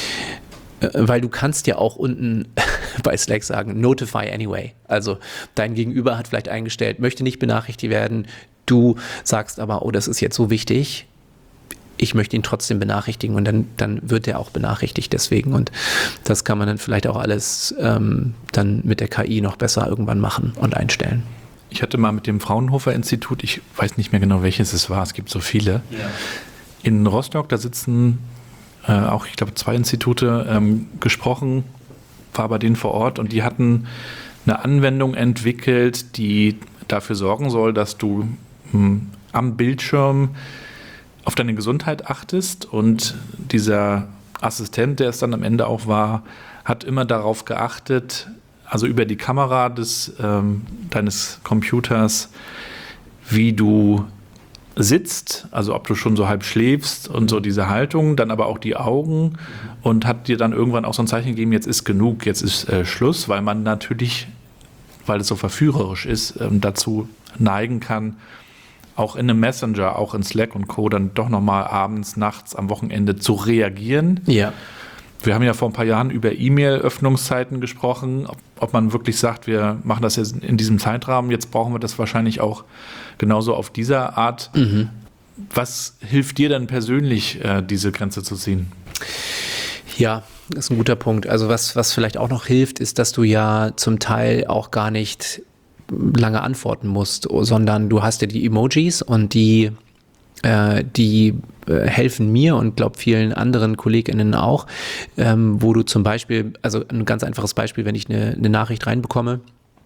weil du kannst ja auch unten bei Slack sagen, notify anyway. Also dein Gegenüber hat vielleicht eingestellt, möchte nicht benachrichtigt werden. Du sagst aber, oh, das ist jetzt so wichtig, ich möchte ihn trotzdem benachrichtigen und dann, dann wird er auch benachrichtigt deswegen und das kann man dann vielleicht auch alles ähm, dann mit der K I noch besser irgendwann machen und einstellen. Ich hatte mal mit dem Fraunhofer Institut, ich weiß nicht mehr genau, welches es war, es gibt so viele, ja. In Rostock, da sitzen äh, auch, ich glaube, zwei Institute ähm, gesprochen war bei denen vor Ort und die hatten eine Anwendung entwickelt, die dafür sorgen soll, dass du mh, am Bildschirm auf deine Gesundheit achtest und dieser Assistent, der es dann am Ende auch war, hat immer darauf geachtet, also über die Kamera des, ähm, deines Computers, wie du sitzt, also ob du schon so halb schläfst und so diese Haltung, dann aber auch die Augen und hat dir dann irgendwann auch so ein Zeichen gegeben, jetzt ist genug, jetzt ist äh, Schluss, weil man natürlich, weil es so verführerisch ist, ähm, dazu neigen kann, auch in einem Messenger, auch in Slack und Co. dann doch nochmal abends, nachts, am Wochenende zu reagieren. Ja. Wir haben ja vor ein paar Jahren über E-Mail-Öffnungszeiten gesprochen, ob, ob man wirklich sagt, wir machen das jetzt in diesem Zeitrahmen, jetzt brauchen wir das wahrscheinlich auch genauso auf dieser Art. Mhm. Was hilft dir dann persönlich, äh, diese Grenze zu ziehen? Ja, das ist ein guter Punkt. Also was, was vielleicht auch noch hilft, ist, dass du ja zum Teil auch gar nicht lange antworten musst, sondern du hast ja die Emojis und die äh, die äh, helfen mir und glaube vielen anderen KollegInnen auch, ähm, wo du zum Beispiel, also ein ganz einfaches Beispiel, wenn ich eine, eine Nachricht reinbekomme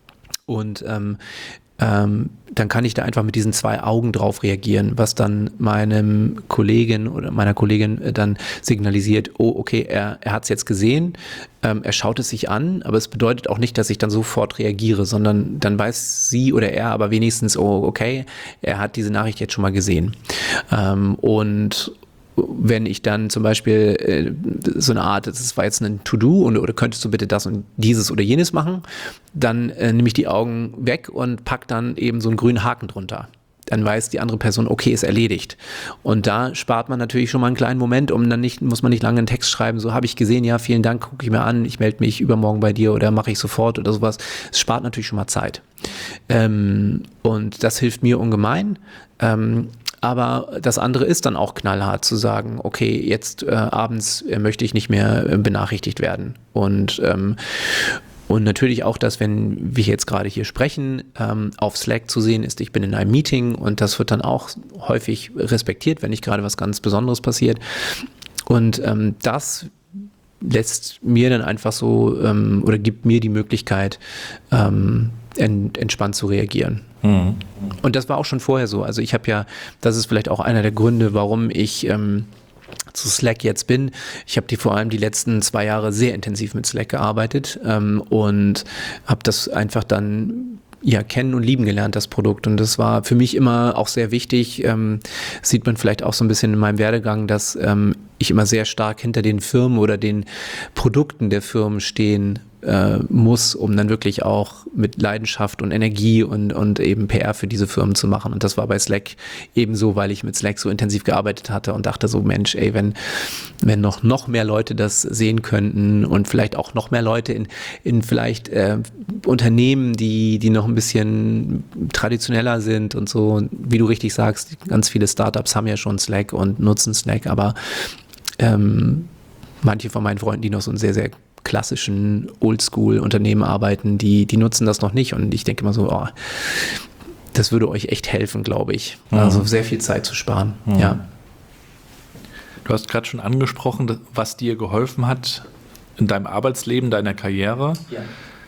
und ähm, ähm, dann kann ich da einfach mit diesen zwei Augen drauf reagieren, was dann meinem Kollegen oder meiner Kollegin dann signalisiert, oh, okay, er, er hat es jetzt gesehen, ähm, er schaut es sich an, aber es bedeutet auch nicht, dass ich dann sofort reagiere, sondern dann weiß sie oder er aber wenigstens, oh, okay, er hat diese Nachricht jetzt schon mal gesehen. Ähm, und wenn ich dann zum Beispiel äh, so eine Art, das war jetzt ein To-Do und, oder könntest du bitte das und dieses oder jenes machen, dann äh, nehme ich die Augen weg und pack dann eben so einen grünen Haken drunter. Dann weiß die andere Person, okay, ist erledigt. Und da spart man natürlich schon mal einen kleinen Moment, um dann nicht, muss man nicht lange einen Text schreiben, so habe ich gesehen, ja, vielen Dank, gucke ich mir an, ich melde mich übermorgen bei dir oder mache ich sofort oder sowas. Es spart natürlich schon mal Zeit. Ähm, und das hilft mir ungemein. Ähm, Aber das andere ist dann auch knallhart zu sagen, okay, jetzt äh, abends äh, möchte ich nicht mehr äh, benachrichtigt werden. Und, ähm, und natürlich auch das, wenn wir jetzt gerade hier sprechen, ähm, auf Slack zu sehen ist, ich bin in einem Meeting und das wird dann auch häufig respektiert, wenn nicht gerade was ganz Besonderes passiert. Und ähm, das lässt mir dann einfach so ähm, oder gibt mir die Möglichkeit, ähm, ent, entspannt zu reagieren. Mhm. Und das war auch schon vorher so. Also ich habe ja, das ist vielleicht auch einer der Gründe, warum ich ähm, zu Slack jetzt bin. Ich habe die vor allem die letzten zwei Jahre sehr intensiv mit Slack gearbeitet ähm, und habe das einfach dann ja kennen und lieben gelernt, das Produkt. Und das war für mich immer auch sehr wichtig. Ähm, sieht man vielleicht auch so ein bisschen in meinem Werdegang, dass ähm, ich immer sehr stark hinter den Firmen oder den Produkten der Firmen stehen äh, muss, um dann wirklich auch mit Leidenschaft und Energie und, und eben P R für diese Firmen zu machen. Und das war bei Slack ebenso, weil ich mit Slack so intensiv gearbeitet hatte und dachte so, Mensch, ey, wenn, wenn noch, noch mehr Leute das sehen könnten und vielleicht auch noch mehr Leute in, in vielleicht äh, Unternehmen, die, die noch ein bisschen traditioneller sind und so, wie du richtig sagst, ganz viele Startups haben ja schon Slack und nutzen Slack, aber ähm, manche von meinen Freunden, die noch so einen sehr, sehr klassischen Oldschool-Unternehmen arbeiten, die, die nutzen das noch nicht und ich denke immer so, oh, das würde euch echt helfen, glaube ich. Mhm. Also sehr viel Zeit zu sparen, mhm. ja. Du hast gerade schon angesprochen, was dir geholfen hat in deinem Arbeitsleben, deiner Karriere. Ja.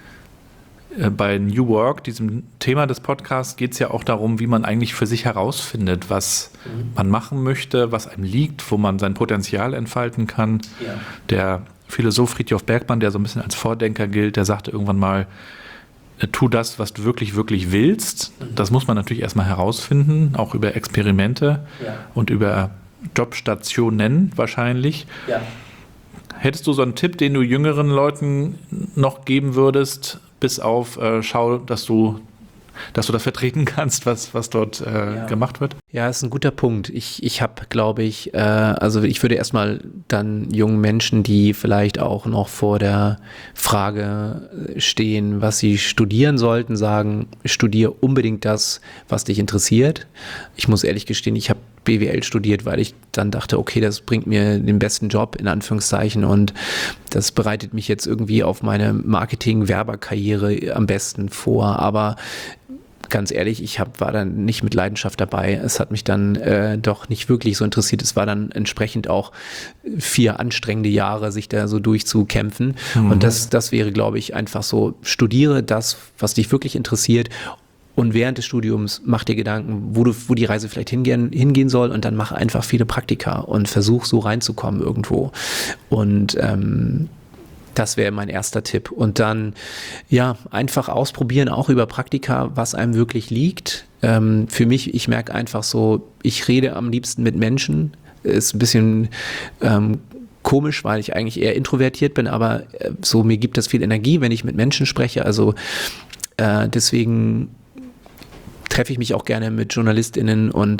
Bei New Work, diesem Thema des Podcasts, geht es ja auch darum, wie man eigentlich für sich herausfindet, was mhm. man machen möchte, was einem liegt, wo man sein Potenzial entfalten kann. Ja. Der Philosoph Friedrich Bergmann, der so ein bisschen als Vordenker gilt, der sagte irgendwann mal, tu das, was du wirklich, wirklich willst. Mhm. Das muss man natürlich erstmal herausfinden, auch über Experimente ja. und über Jobstationen wahrscheinlich. Ja. Hättest du so einen Tipp, den du jüngeren Leuten noch geben würdest, bis auf äh, schau, dass du, dass du das vertreten kannst, was, was dort äh, ja. gemacht wird? Ja, ist ein guter Punkt. Ich, ich habe, glaube ich, äh, also ich würde erstmal dann jungen Menschen, die vielleicht auch noch vor der Frage stehen, was sie studieren sollten, sagen, studiere unbedingt das, was dich interessiert. Ich muss ehrlich gestehen, ich habe B W L studiert, weil ich dann dachte, okay, das bringt mir den besten Job, in Anführungszeichen, und das bereitet mich jetzt irgendwie auf meine Marketing-Werberkarriere am besten vor, aber ganz ehrlich, ich hab, war dann nicht mit Leidenschaft dabei. Es hat mich dann äh, doch nicht wirklich so interessiert. Es war dann entsprechend auch vier anstrengende Jahre, sich da so durchzukämpfen. Mhm. Und das, das wäre, glaube ich, einfach so, studiere das, was dich wirklich interessiert. Und während des Studiums mach dir Gedanken, wo du, wo die Reise vielleicht hingehen, hingehen soll, und dann mach einfach viele Praktika und versuch so reinzukommen irgendwo. Und ähm, das wäre mein erster Tipp. Und dann, ja, einfach ausprobieren, auch über Praktika, was einem wirklich liegt. Ähm, für mich, ich merke einfach so, ich rede am liebsten mit Menschen. Ist ein bisschen ähm, komisch, weil ich eigentlich eher introvertiert bin, aber äh, so, mir gibt das viel Energie, wenn ich mit Menschen spreche. Also äh, deswegen treffe ich mich auch gerne mit JournalistInnen und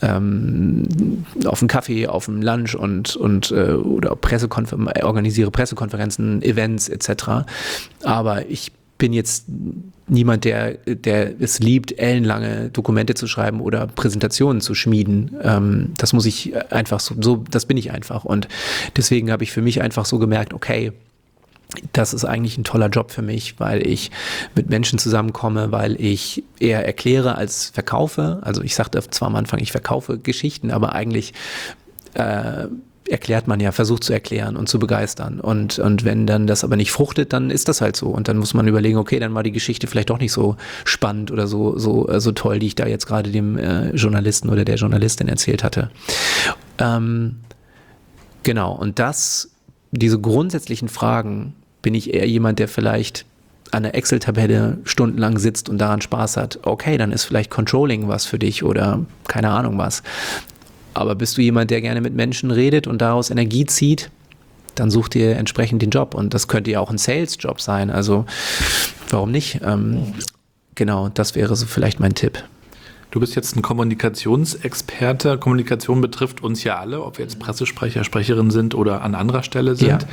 ähm, auf einen Kaffee, auf einen Lunch und, und äh, oder Pressekonfer- organisiere Pressekonferenzen, Events et cetera. Aber ich bin jetzt niemand, der, der es liebt, ellenlange Dokumente zu schreiben oder Präsentationen zu schmieden. Ähm, das muss ich einfach so, so, das bin ich einfach. Und deswegen habe ich für mich einfach so gemerkt, okay, das ist eigentlich ein toller Job für mich, weil ich mit Menschen zusammenkomme, weil ich eher erkläre als verkaufe. Also ich sagte zwar am Anfang, ich verkaufe Geschichten, aber eigentlich äh, erklärt man ja, versucht zu erklären und zu begeistern. Und, und wenn dann das aber nicht fruchtet, dann ist das halt so. Und dann muss man überlegen, okay, dann war die Geschichte vielleicht doch nicht so spannend oder so, so, so toll, die ich da jetzt gerade dem äh, Journalisten oder der Journalistin erzählt hatte. Ähm, genau, und das diese grundsätzlichen Fragen, bin ich eher jemand, der vielleicht an der Excel-Tabelle stundenlang sitzt und daran Spaß hat. Okay, dann ist vielleicht Controlling was für dich oder keine Ahnung was. Aber bist du jemand, der gerne mit Menschen redet und daraus Energie zieht, dann such dir entsprechend den Job. Und das könnte ja auch ein Sales-Job sein. Also warum nicht? Ähm, genau, das wäre so vielleicht mein Tipp. Du bist jetzt ein Kommunikationsexperte. Kommunikation betrifft uns ja alle, ob wir jetzt Pressesprecher, Sprecherin sind oder an anderer Stelle sind. Ja.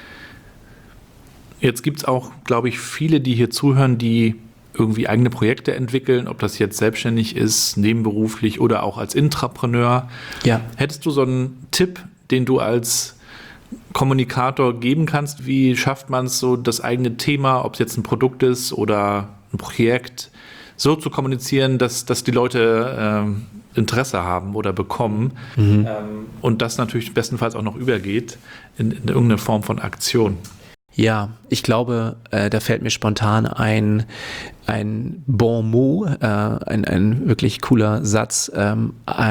Jetzt gibt es auch, glaube ich, viele, die hier zuhören, die irgendwie eigene Projekte entwickeln, ob das jetzt selbstständig ist, nebenberuflich oder auch als Intrapreneur. Ja. Hättest du so einen Tipp, den du als Kommunikator geben kannst? Wie schafft man es so, das eigene Thema, ob es jetzt ein Produkt ist oder ein Projekt, so zu kommunizieren, dass, dass die Leute ähm, Interesse haben oder bekommen mhm. ähm, und das natürlich bestenfalls auch noch übergeht in, in irgendeine Form von Aktion? Ja, ich glaube, äh, da fällt mir spontan ein, ein Bon mot, äh, ein, ein wirklich cooler Satz ähm,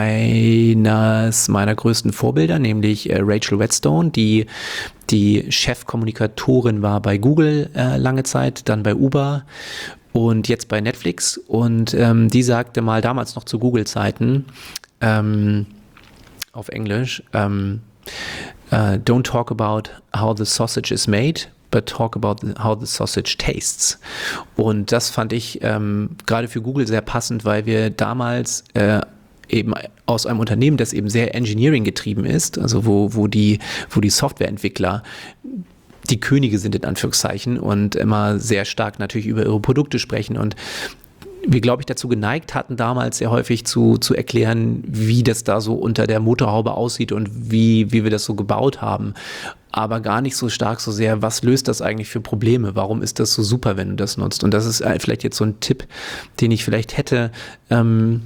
eines meiner größten Vorbilder, nämlich äh, Rachel Whetstone, die die Chefkommunikatorin war bei Google äh, lange Zeit, dann bei Uber und jetzt bei Netflix. Und ähm, die sagte mal damals noch zu Google-Zeiten ähm, auf Englisch, ähm, uh, don't talk about how the sausage is made, but talk about the, how the sausage tastes. Und das fand ich ähm, gerade für Google sehr passend, weil wir damals äh, eben aus einem Unternehmen, das eben sehr Engineering getrieben ist, also wo, wo die, wo die Softwareentwickler die Könige sind in Anführungszeichen und immer sehr stark natürlich über ihre Produkte sprechen und wir, glaube ich, dazu geneigt hatten, damals sehr häufig zu, zu erklären, wie das da so unter der Motorhaube aussieht und wie, wie wir das so gebaut haben. Aber gar nicht so stark so sehr, was löst das eigentlich für Probleme? Warum ist das so super, wenn du das nutzt? Und das ist vielleicht jetzt so ein Tipp, den ich vielleicht hätte. Ähm,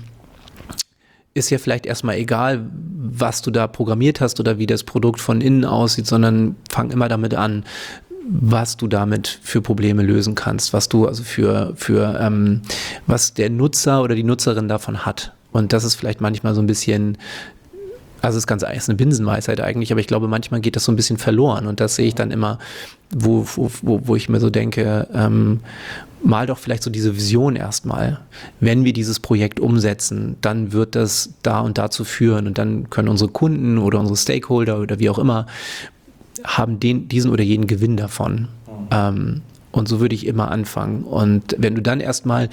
ist ja vielleicht erstmal egal, was du da programmiert hast oder wie das Produkt von innen aussieht, sondern fang immer damit an, was du damit für Probleme lösen kannst, was du also für, für ähm, was der Nutzer oder die Nutzerin davon hat. Und das ist vielleicht manchmal so ein bisschen, also es ist ganz ist eine Binsenweisheit eigentlich, aber ich glaube, manchmal geht das so ein bisschen verloren und das sehe ich dann immer, wo, wo, wo, wo ich mir so denke, ähm, mal doch vielleicht so diese Vision erstmal. Wenn wir dieses Projekt umsetzen, dann wird das da und dazu führen und dann können unsere Kunden oder unsere Stakeholder oder wie auch immer haben den, diesen oder jenen Gewinn davon. Mhm. Ähm, und so würde ich immer anfangen. Und wenn du dann erstmal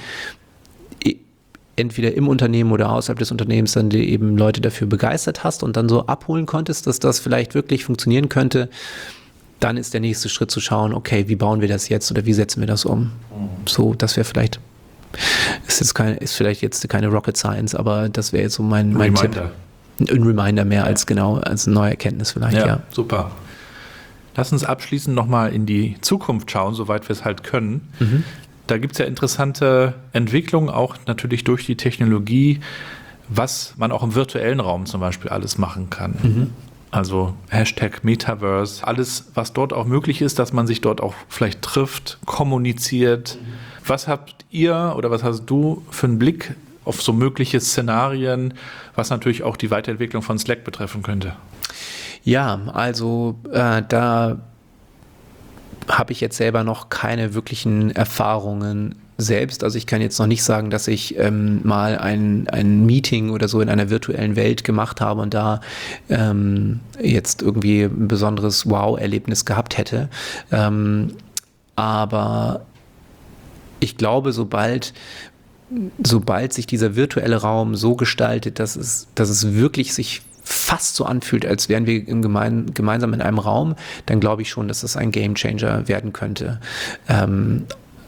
entweder im Unternehmen oder außerhalb des Unternehmens dann eben Leute dafür begeistert hast und dann so abholen konntest, dass das vielleicht wirklich funktionieren könnte, dann ist der nächste Schritt zu schauen, okay, wie bauen wir das jetzt oder wie setzen wir das um? Mhm. So, das wäre vielleicht, ist jetzt keine, ist vielleicht jetzt keine Rocket Science, aber das wäre jetzt so mein, mein Tipp. Ein Reminder mehr ja. als genau, als eine neue Erkenntnis vielleicht, ja. ja. Super. Lass uns abschließend nochmal in die Zukunft schauen, soweit wir es halt können. Mhm. Da gibt es ja interessante Entwicklungen, auch natürlich durch die Technologie, was man auch im virtuellen Raum zum Beispiel alles machen kann. Mhm. Also Hashtag Metaverse, alles, was dort auch möglich ist, dass man sich dort auch vielleicht trifft, kommuniziert. Mhm. Was habt ihr oder was hast du für einen Blick auf so mögliche Szenarien, was natürlich auch die Weiterentwicklung von Slack betreffen könnte? Ja, also äh, da habe ich jetzt selber noch keine wirklichen Erfahrungen selbst. Also ich kann jetzt noch nicht sagen, dass ich ähm, mal ein, ein Meeting oder so in einer virtuellen Welt gemacht habe und da ähm, jetzt irgendwie ein besonderes Wow-Erlebnis gehabt hätte. Ähm, aber ich glaube, sobald sobald sich dieser virtuelle Raum so gestaltet, dass es, dass es wirklich sich fast so anfühlt, als wären wir im gemein, gemeinsam in einem Raum, dann glaube ich schon, dass das ein Gamechanger werden könnte. Ähm,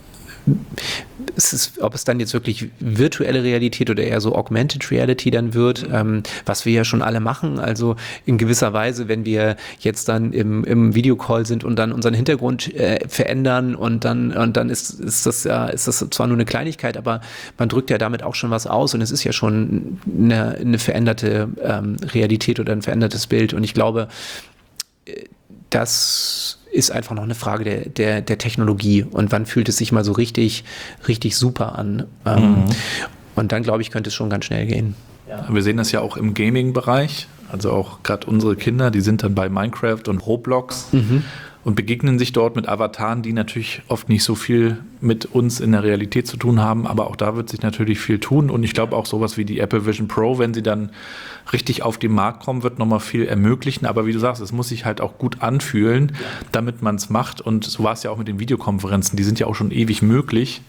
es ist, ob es dann jetzt wirklich virtuelle Realität oder eher so Augmented Reality dann wird, ähm, was wir ja schon alle machen. Also in gewisser Weise, wenn wir jetzt dann im, im Videocall sind und dann unseren Hintergrund äh, verändern und dann und dann ist, ist das ja ist das zwar nur eine Kleinigkeit, aber man drückt ja damit auch schon was aus und es ist ja schon eine, eine veränderte ähm, Realität oder ein verändertes Bild. Und ich glaube, das ist einfach noch eine Frage der, der, der Technologie und wann fühlt es sich mal so richtig, richtig super an. Ähm, mhm. Und dann, glaube ich, könnte es schon ganz schnell gehen. Ja. Wir sehen das ja auch im Gaming-Bereich, also auch gerade unsere Kinder, die sind dann bei Minecraft und Roblox mhm. und begegnen sich dort mit Avataren, die natürlich oft nicht so viel mit uns in der Realität zu tun haben, aber auch da wird sich natürlich viel tun und ich glaube auch sowas wie die Apple Vision Pro, wenn sie dann richtig auf den Markt kommen, wird nochmal viel ermöglichen, aber wie du sagst, es muss sich halt auch gut anfühlen, damit man es macht und so war es ja auch mit den Videokonferenzen, die sind ja auch schon ewig möglich,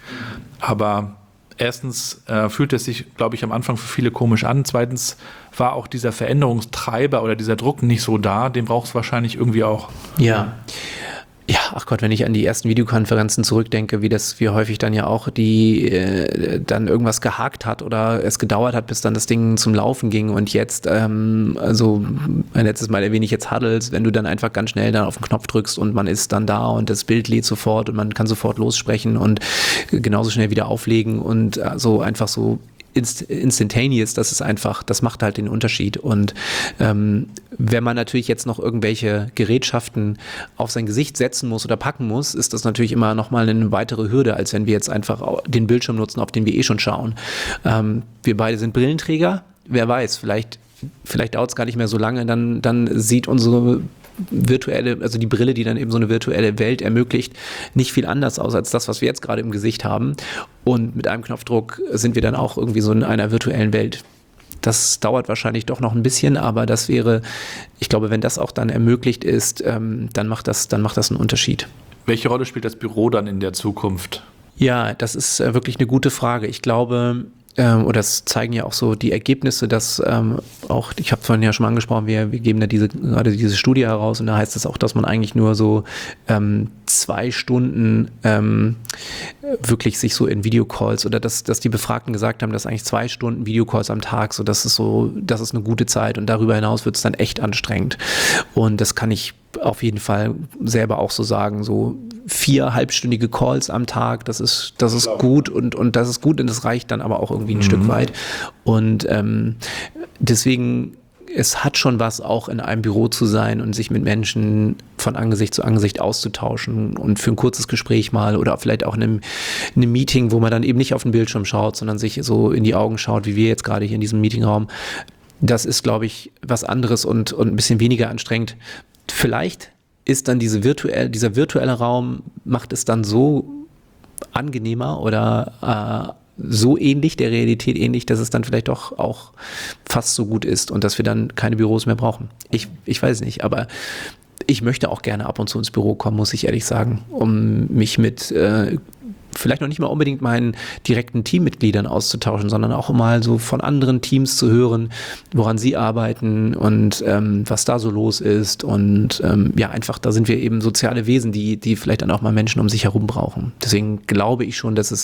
aber erstens äh, fühlt es sich, glaube ich, am Anfang für viele komisch an. Zweitens war auch dieser Veränderungstreiber oder dieser Druck nicht so da. Den braucht es wahrscheinlich irgendwie auch. Ja. Ja, ach Gott, wenn ich an die ersten Videokonferenzen zurückdenke, wie das, wie häufig dann ja auch die äh, dann irgendwas gehakt hat oder es gedauert hat, bis dann das Ding zum Laufen ging und jetzt, ähm, also ein letztes Mal erwähne ich jetzt Huddles, wenn du dann einfach ganz schnell dann auf den Knopf drückst und man ist dann da und das Bild lädt sofort und man kann sofort lossprechen und genauso schnell wieder auflegen und so also einfach so Inst- instantaneous, das ist einfach, das macht halt den Unterschied. Und ähm, wenn man natürlich jetzt noch irgendwelche Gerätschaften auf sein Gesicht setzen muss oder packen muss, ist das natürlich immer nochmal eine weitere Hürde, als wenn wir jetzt einfach den Bildschirm nutzen, auf den wir eh schon schauen. Ähm, wir beide sind Brillenträger, wer weiß, vielleicht, vielleicht dauert es gar nicht mehr so lange, dann, dann sieht unsere virtuelle, also die Brille, die dann eben so eine virtuelle Welt ermöglicht, nicht viel anders aus als das, was wir jetzt gerade im Gesicht haben. Und mit einem Knopfdruck sind wir dann auch irgendwie so in einer virtuellen Welt. Das dauert wahrscheinlich doch noch ein bisschen, aber das wäre, ich glaube, wenn das auch dann ermöglicht ist, ähm, dann macht das, dann macht das einen Unterschied. Welche Rolle spielt das Büro dann in der Zukunft? Ja, das ist äh, wirklich eine gute Frage. Ich glaube, ähm, oder das zeigen ja auch so die Ergebnisse, dass ähm, auch, ich habe vorhin ja schon mal angesprochen, wir, wir geben da diese, gerade diese Studie heraus und da heißt es auch, dass man eigentlich nur so ähm, zwei Stunden ähm, wirklich sich so in Videocalls oder dass, dass die Befragten gesagt haben, dass eigentlich zwei Stunden Videocalls am Tag, so das ist so, das ist eine gute Zeit und darüber hinaus wird es dann echt anstrengend. Und das kann ich auf jeden Fall selber auch so sagen, so vier halbstündige Calls am Tag, das ist, das ist gut und, und das ist gut und das reicht dann aber auch irgendwie ein mhm. Stück weit. Und ähm, deswegen, es hat schon was, auch in einem Büro zu sein und sich mit Menschen von Angesicht zu Angesicht auszutauschen und für ein kurzes Gespräch mal oder vielleicht auch in einem, in einem Meeting, wo man dann eben nicht auf den Bildschirm schaut, sondern sich so in die Augen schaut, wie wir jetzt gerade hier in diesem Meetingraum. Das ist, glaube ich, was anderes und, und ein bisschen weniger anstrengend. Vielleicht ist dann diese virtuell, dieser virtuelle Raum, macht es dann so angenehmer oder äh, so ähnlich, der Realität ähnlich, dass es dann vielleicht doch auch fast so gut ist und dass wir dann keine Büros mehr brauchen. Ich, ich weiß nicht, aber ich möchte auch gerne ab und zu ins Büro kommen, muss ich ehrlich sagen, um mich mit äh, vielleicht noch nicht mal unbedingt meinen direkten Teammitgliedern auszutauschen, sondern auch mal so von anderen Teams zu hören, woran sie arbeiten und ähm, was da so los ist. Und ähm, ja, einfach, da sind wir eben soziale Wesen, die, die vielleicht dann auch mal Menschen um sich herum brauchen. Deswegen glaube ich schon, dass es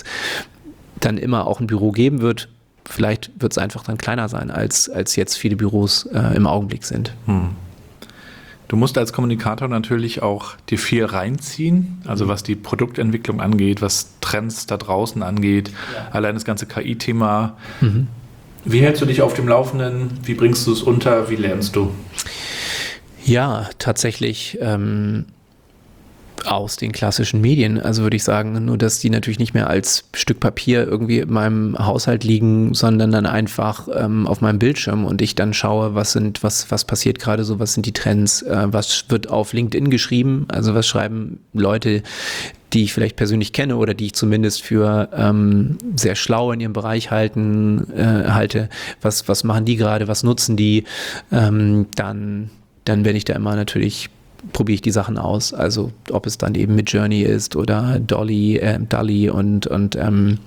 dann immer auch ein Büro geben wird. Vielleicht wird es einfach dann kleiner sein, als, als jetzt viele Büros äh, im Augenblick sind. Hm. Du musst als Kommunikator natürlich auch dir viel reinziehen, also was die Produktentwicklung angeht, was Trends da draußen angeht, ja. Allein das ganze K I-Thema. Mhm. Wie hältst du dich auf dem Laufenden? Wie bringst du es unter? Wie lernst du? Ja, tatsächlich ähm, aus den klassischen Medien. Also würde ich sagen, nur dass die natürlich nicht mehr als Stück Papier irgendwie in meinem Haushalt liegen, sondern dann einfach ähm, auf meinem Bildschirm und ich dann schaue, was sind, was, was passiert gerade so, was sind die Trends, äh, was wird auf LinkedIn geschrieben, also was schreiben Leute, die ich vielleicht persönlich kenne oder die ich zumindest für ähm, sehr schlau in ihrem Bereich halten, äh, halte. Was, was machen die gerade, was nutzen die? Ähm, dann, dann bin ich da immer natürlich probiere ich die Sachen aus, also ob es dann eben mit Journey ist oder Dolly, äh, Dolly und, und ähm,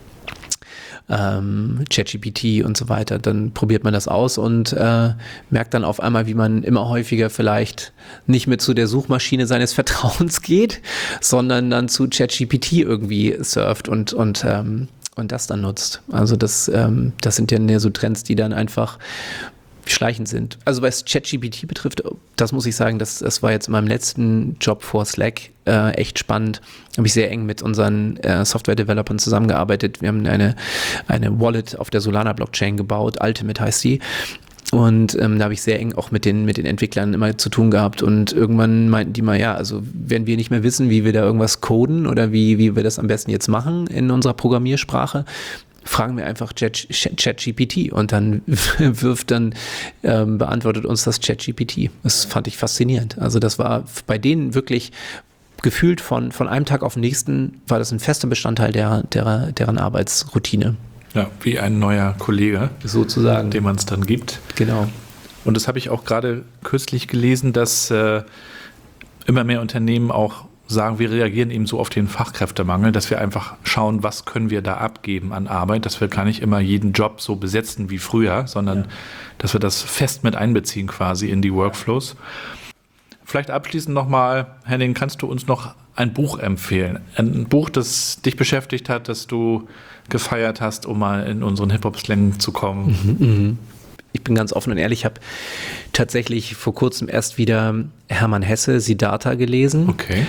ähm, ChatGPT und so weiter, dann probiert man das aus und äh, merkt dann auf einmal, wie man immer häufiger vielleicht nicht mehr zu der Suchmaschine seines Vertrauens geht, sondern dann zu ChatGPT irgendwie surft und, und, ähm, und das dann nutzt. Also das, ähm, das sind ja so Trends, die dann einfach schleichend sind. Also was ChatGPT betrifft, das muss ich sagen, das, das war jetzt in meinem letzten Job vor Slack äh, echt spannend. Da habe ich sehr eng mit unseren äh, Software-Developern zusammengearbeitet. Wir haben eine, eine Wallet auf der Solana-Blockchain gebaut, Ultimate heißt sie. Und ähm, da habe ich sehr eng auch mit den, mit den Entwicklern immer zu tun gehabt. Und irgendwann meinten die mal, ja, also wenn wir nicht mehr wissen, wie wir da irgendwas coden oder wie, wie wir das am besten jetzt machen in unserer Programmiersprache, fragen wir einfach ChatGPT und dann wirft dann, ähm, beantwortet uns das ChatGPT. Das fand ich faszinierend. Also das war bei denen wirklich gefühlt von, von einem Tag auf den nächsten war das ein fester Bestandteil der, der, deren Arbeitsroutine. Ja, wie ein neuer Kollege. Sozusagen. Dem man es dann gibt. Genau. Und das habe ich auch gerade kürzlich gelesen, dass äh, immer mehr Unternehmen auch sagen, wir reagieren eben so auf den Fachkräftemangel, dass wir einfach schauen, was können wir da abgeben an Arbeit, dass wir gar nicht immer jeden Job so besetzen wie früher, sondern ja. dass wir das fest mit einbeziehen quasi in die Workflows. Vielleicht abschließend nochmal, Henning, kannst du uns noch ein Buch empfehlen? Ein Buch, das dich beschäftigt hat, das du gefeiert hast, um mal in unseren Hip-Hop-Slang zu kommen? Mhm, mh. Ich bin ganz offen und ehrlich, ich habe tatsächlich vor kurzem erst wieder Hermann Hesse, Siddhartha gelesen. Okay.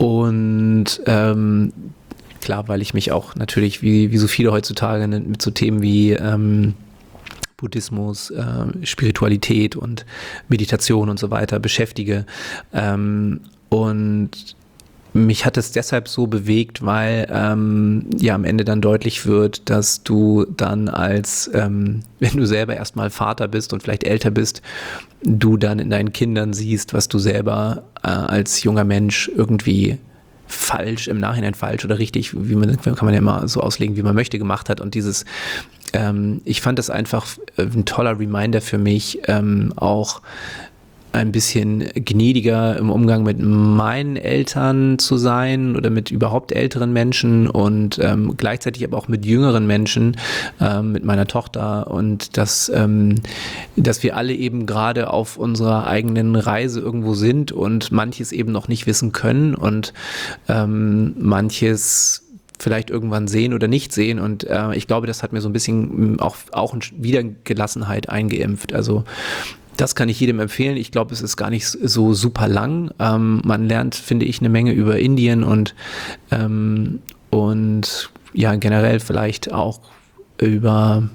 Und ähm, klar, weil ich mich auch natürlich, wie, wie so viele heutzutage, mit so Themen wie ähm, Buddhismus, äh, Spiritualität und Meditation und so weiter beschäftige. Ähm, und mich hat es deshalb so bewegt, weil ähm, ja am Ende dann deutlich wird, dass du dann als, ähm, wenn du selber erstmal Vater bist und vielleicht älter bist, du dann in deinen Kindern siehst, was du selber äh, als junger Mensch irgendwie falsch, im Nachhinein falsch oder richtig, wie man, kann man ja immer so auslegen, wie man möchte, gemacht hat. Und dieses, ähm, ich fand das einfach ein toller Reminder für mich, ähm, auch ein bisschen gnädiger im Umgang mit meinen Eltern zu sein oder mit überhaupt älteren Menschen und ähm, gleichzeitig aber auch mit jüngeren Menschen, ähm, mit meiner Tochter und dass, ähm, dass wir alle eben gerade auf unserer eigenen Reise irgendwo sind und manches eben noch nicht wissen können und ähm, manches vielleicht irgendwann sehen oder nicht sehen und äh, ich glaube, das hat mir so ein bisschen auch, auch wieder Gelassenheit eingeimpft. Also das kann ich jedem empfehlen. Ich glaube, es ist gar nicht so super lang. Ähm, man lernt, finde ich, eine Menge über Indien und, ähm, und ja, generell vielleicht auch über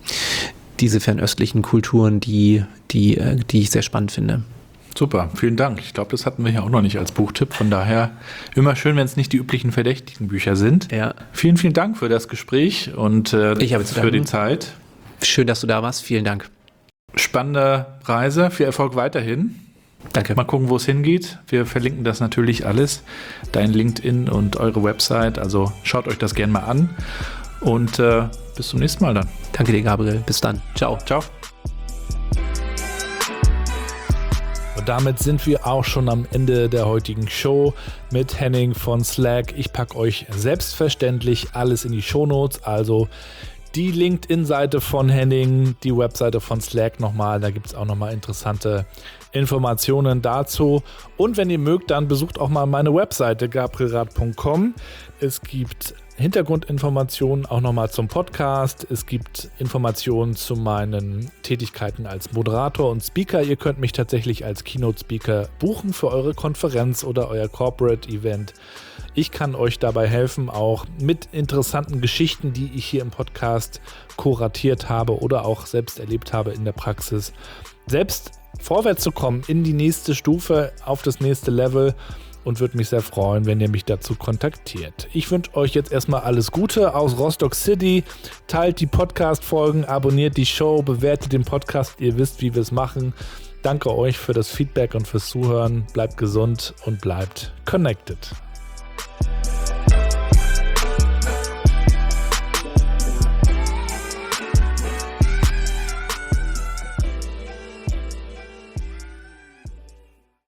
diese fernöstlichen Kulturen, die, die, die ich sehr spannend finde. Super, vielen Dank. Ich glaube, das hatten wir ja auch noch nicht als Buchtipp. Von daher immer schön, wenn es nicht die üblichen verdächtigen Bücher sind. Ja. Vielen, vielen Dank für das Gespräch und äh, ich habe zu für danken. die Zeit. Schön, dass du da warst. Vielen Dank. Spannende Reise, viel Erfolg weiterhin. Danke. Mal gucken, wo es hingeht. Wir verlinken das natürlich alles, dein LinkedIn und eure Website. Also schaut euch das gerne mal an und äh, bis zum nächsten Mal dann. Danke dir, Gabriel. Bis dann. Ciao. Ciao. Und damit sind wir auch schon am Ende der heutigen Show mit Henning von Slack. Ich packe euch selbstverständlich alles in die Shownotes, also die LinkedIn-Seite von Henning, die Webseite von Slack nochmal, da gibt es auch nochmal interessante Informationen dazu. Und wenn ihr mögt, dann besucht auch mal meine Webseite gabrielrad punkt com. Es gibt Hintergrundinformationen auch nochmal zum Podcast. Es gibt Informationen zu meinen Tätigkeiten als Moderator und Speaker. Ihr könnt mich tatsächlich als Keynote-Speaker buchen für eure Konferenz oder euer Corporate-Event. Ich kann euch dabei helfen, auch mit interessanten Geschichten, die ich hier im Podcast kuratiert habe oder auch selbst erlebt habe in der Praxis, selbst vorwärts zu kommen in die nächste Stufe, auf das nächste Level, und würde mich sehr freuen, wenn ihr mich dazu kontaktiert. Ich wünsche euch jetzt erstmal alles Gute aus Rostock City. Teilt die Podcast-Folgen, abonniert die Show, bewertet den Podcast. Ihr wisst, wie wir es machen. Danke euch für das Feedback und fürs Zuhören. Bleibt gesund und bleibt connected.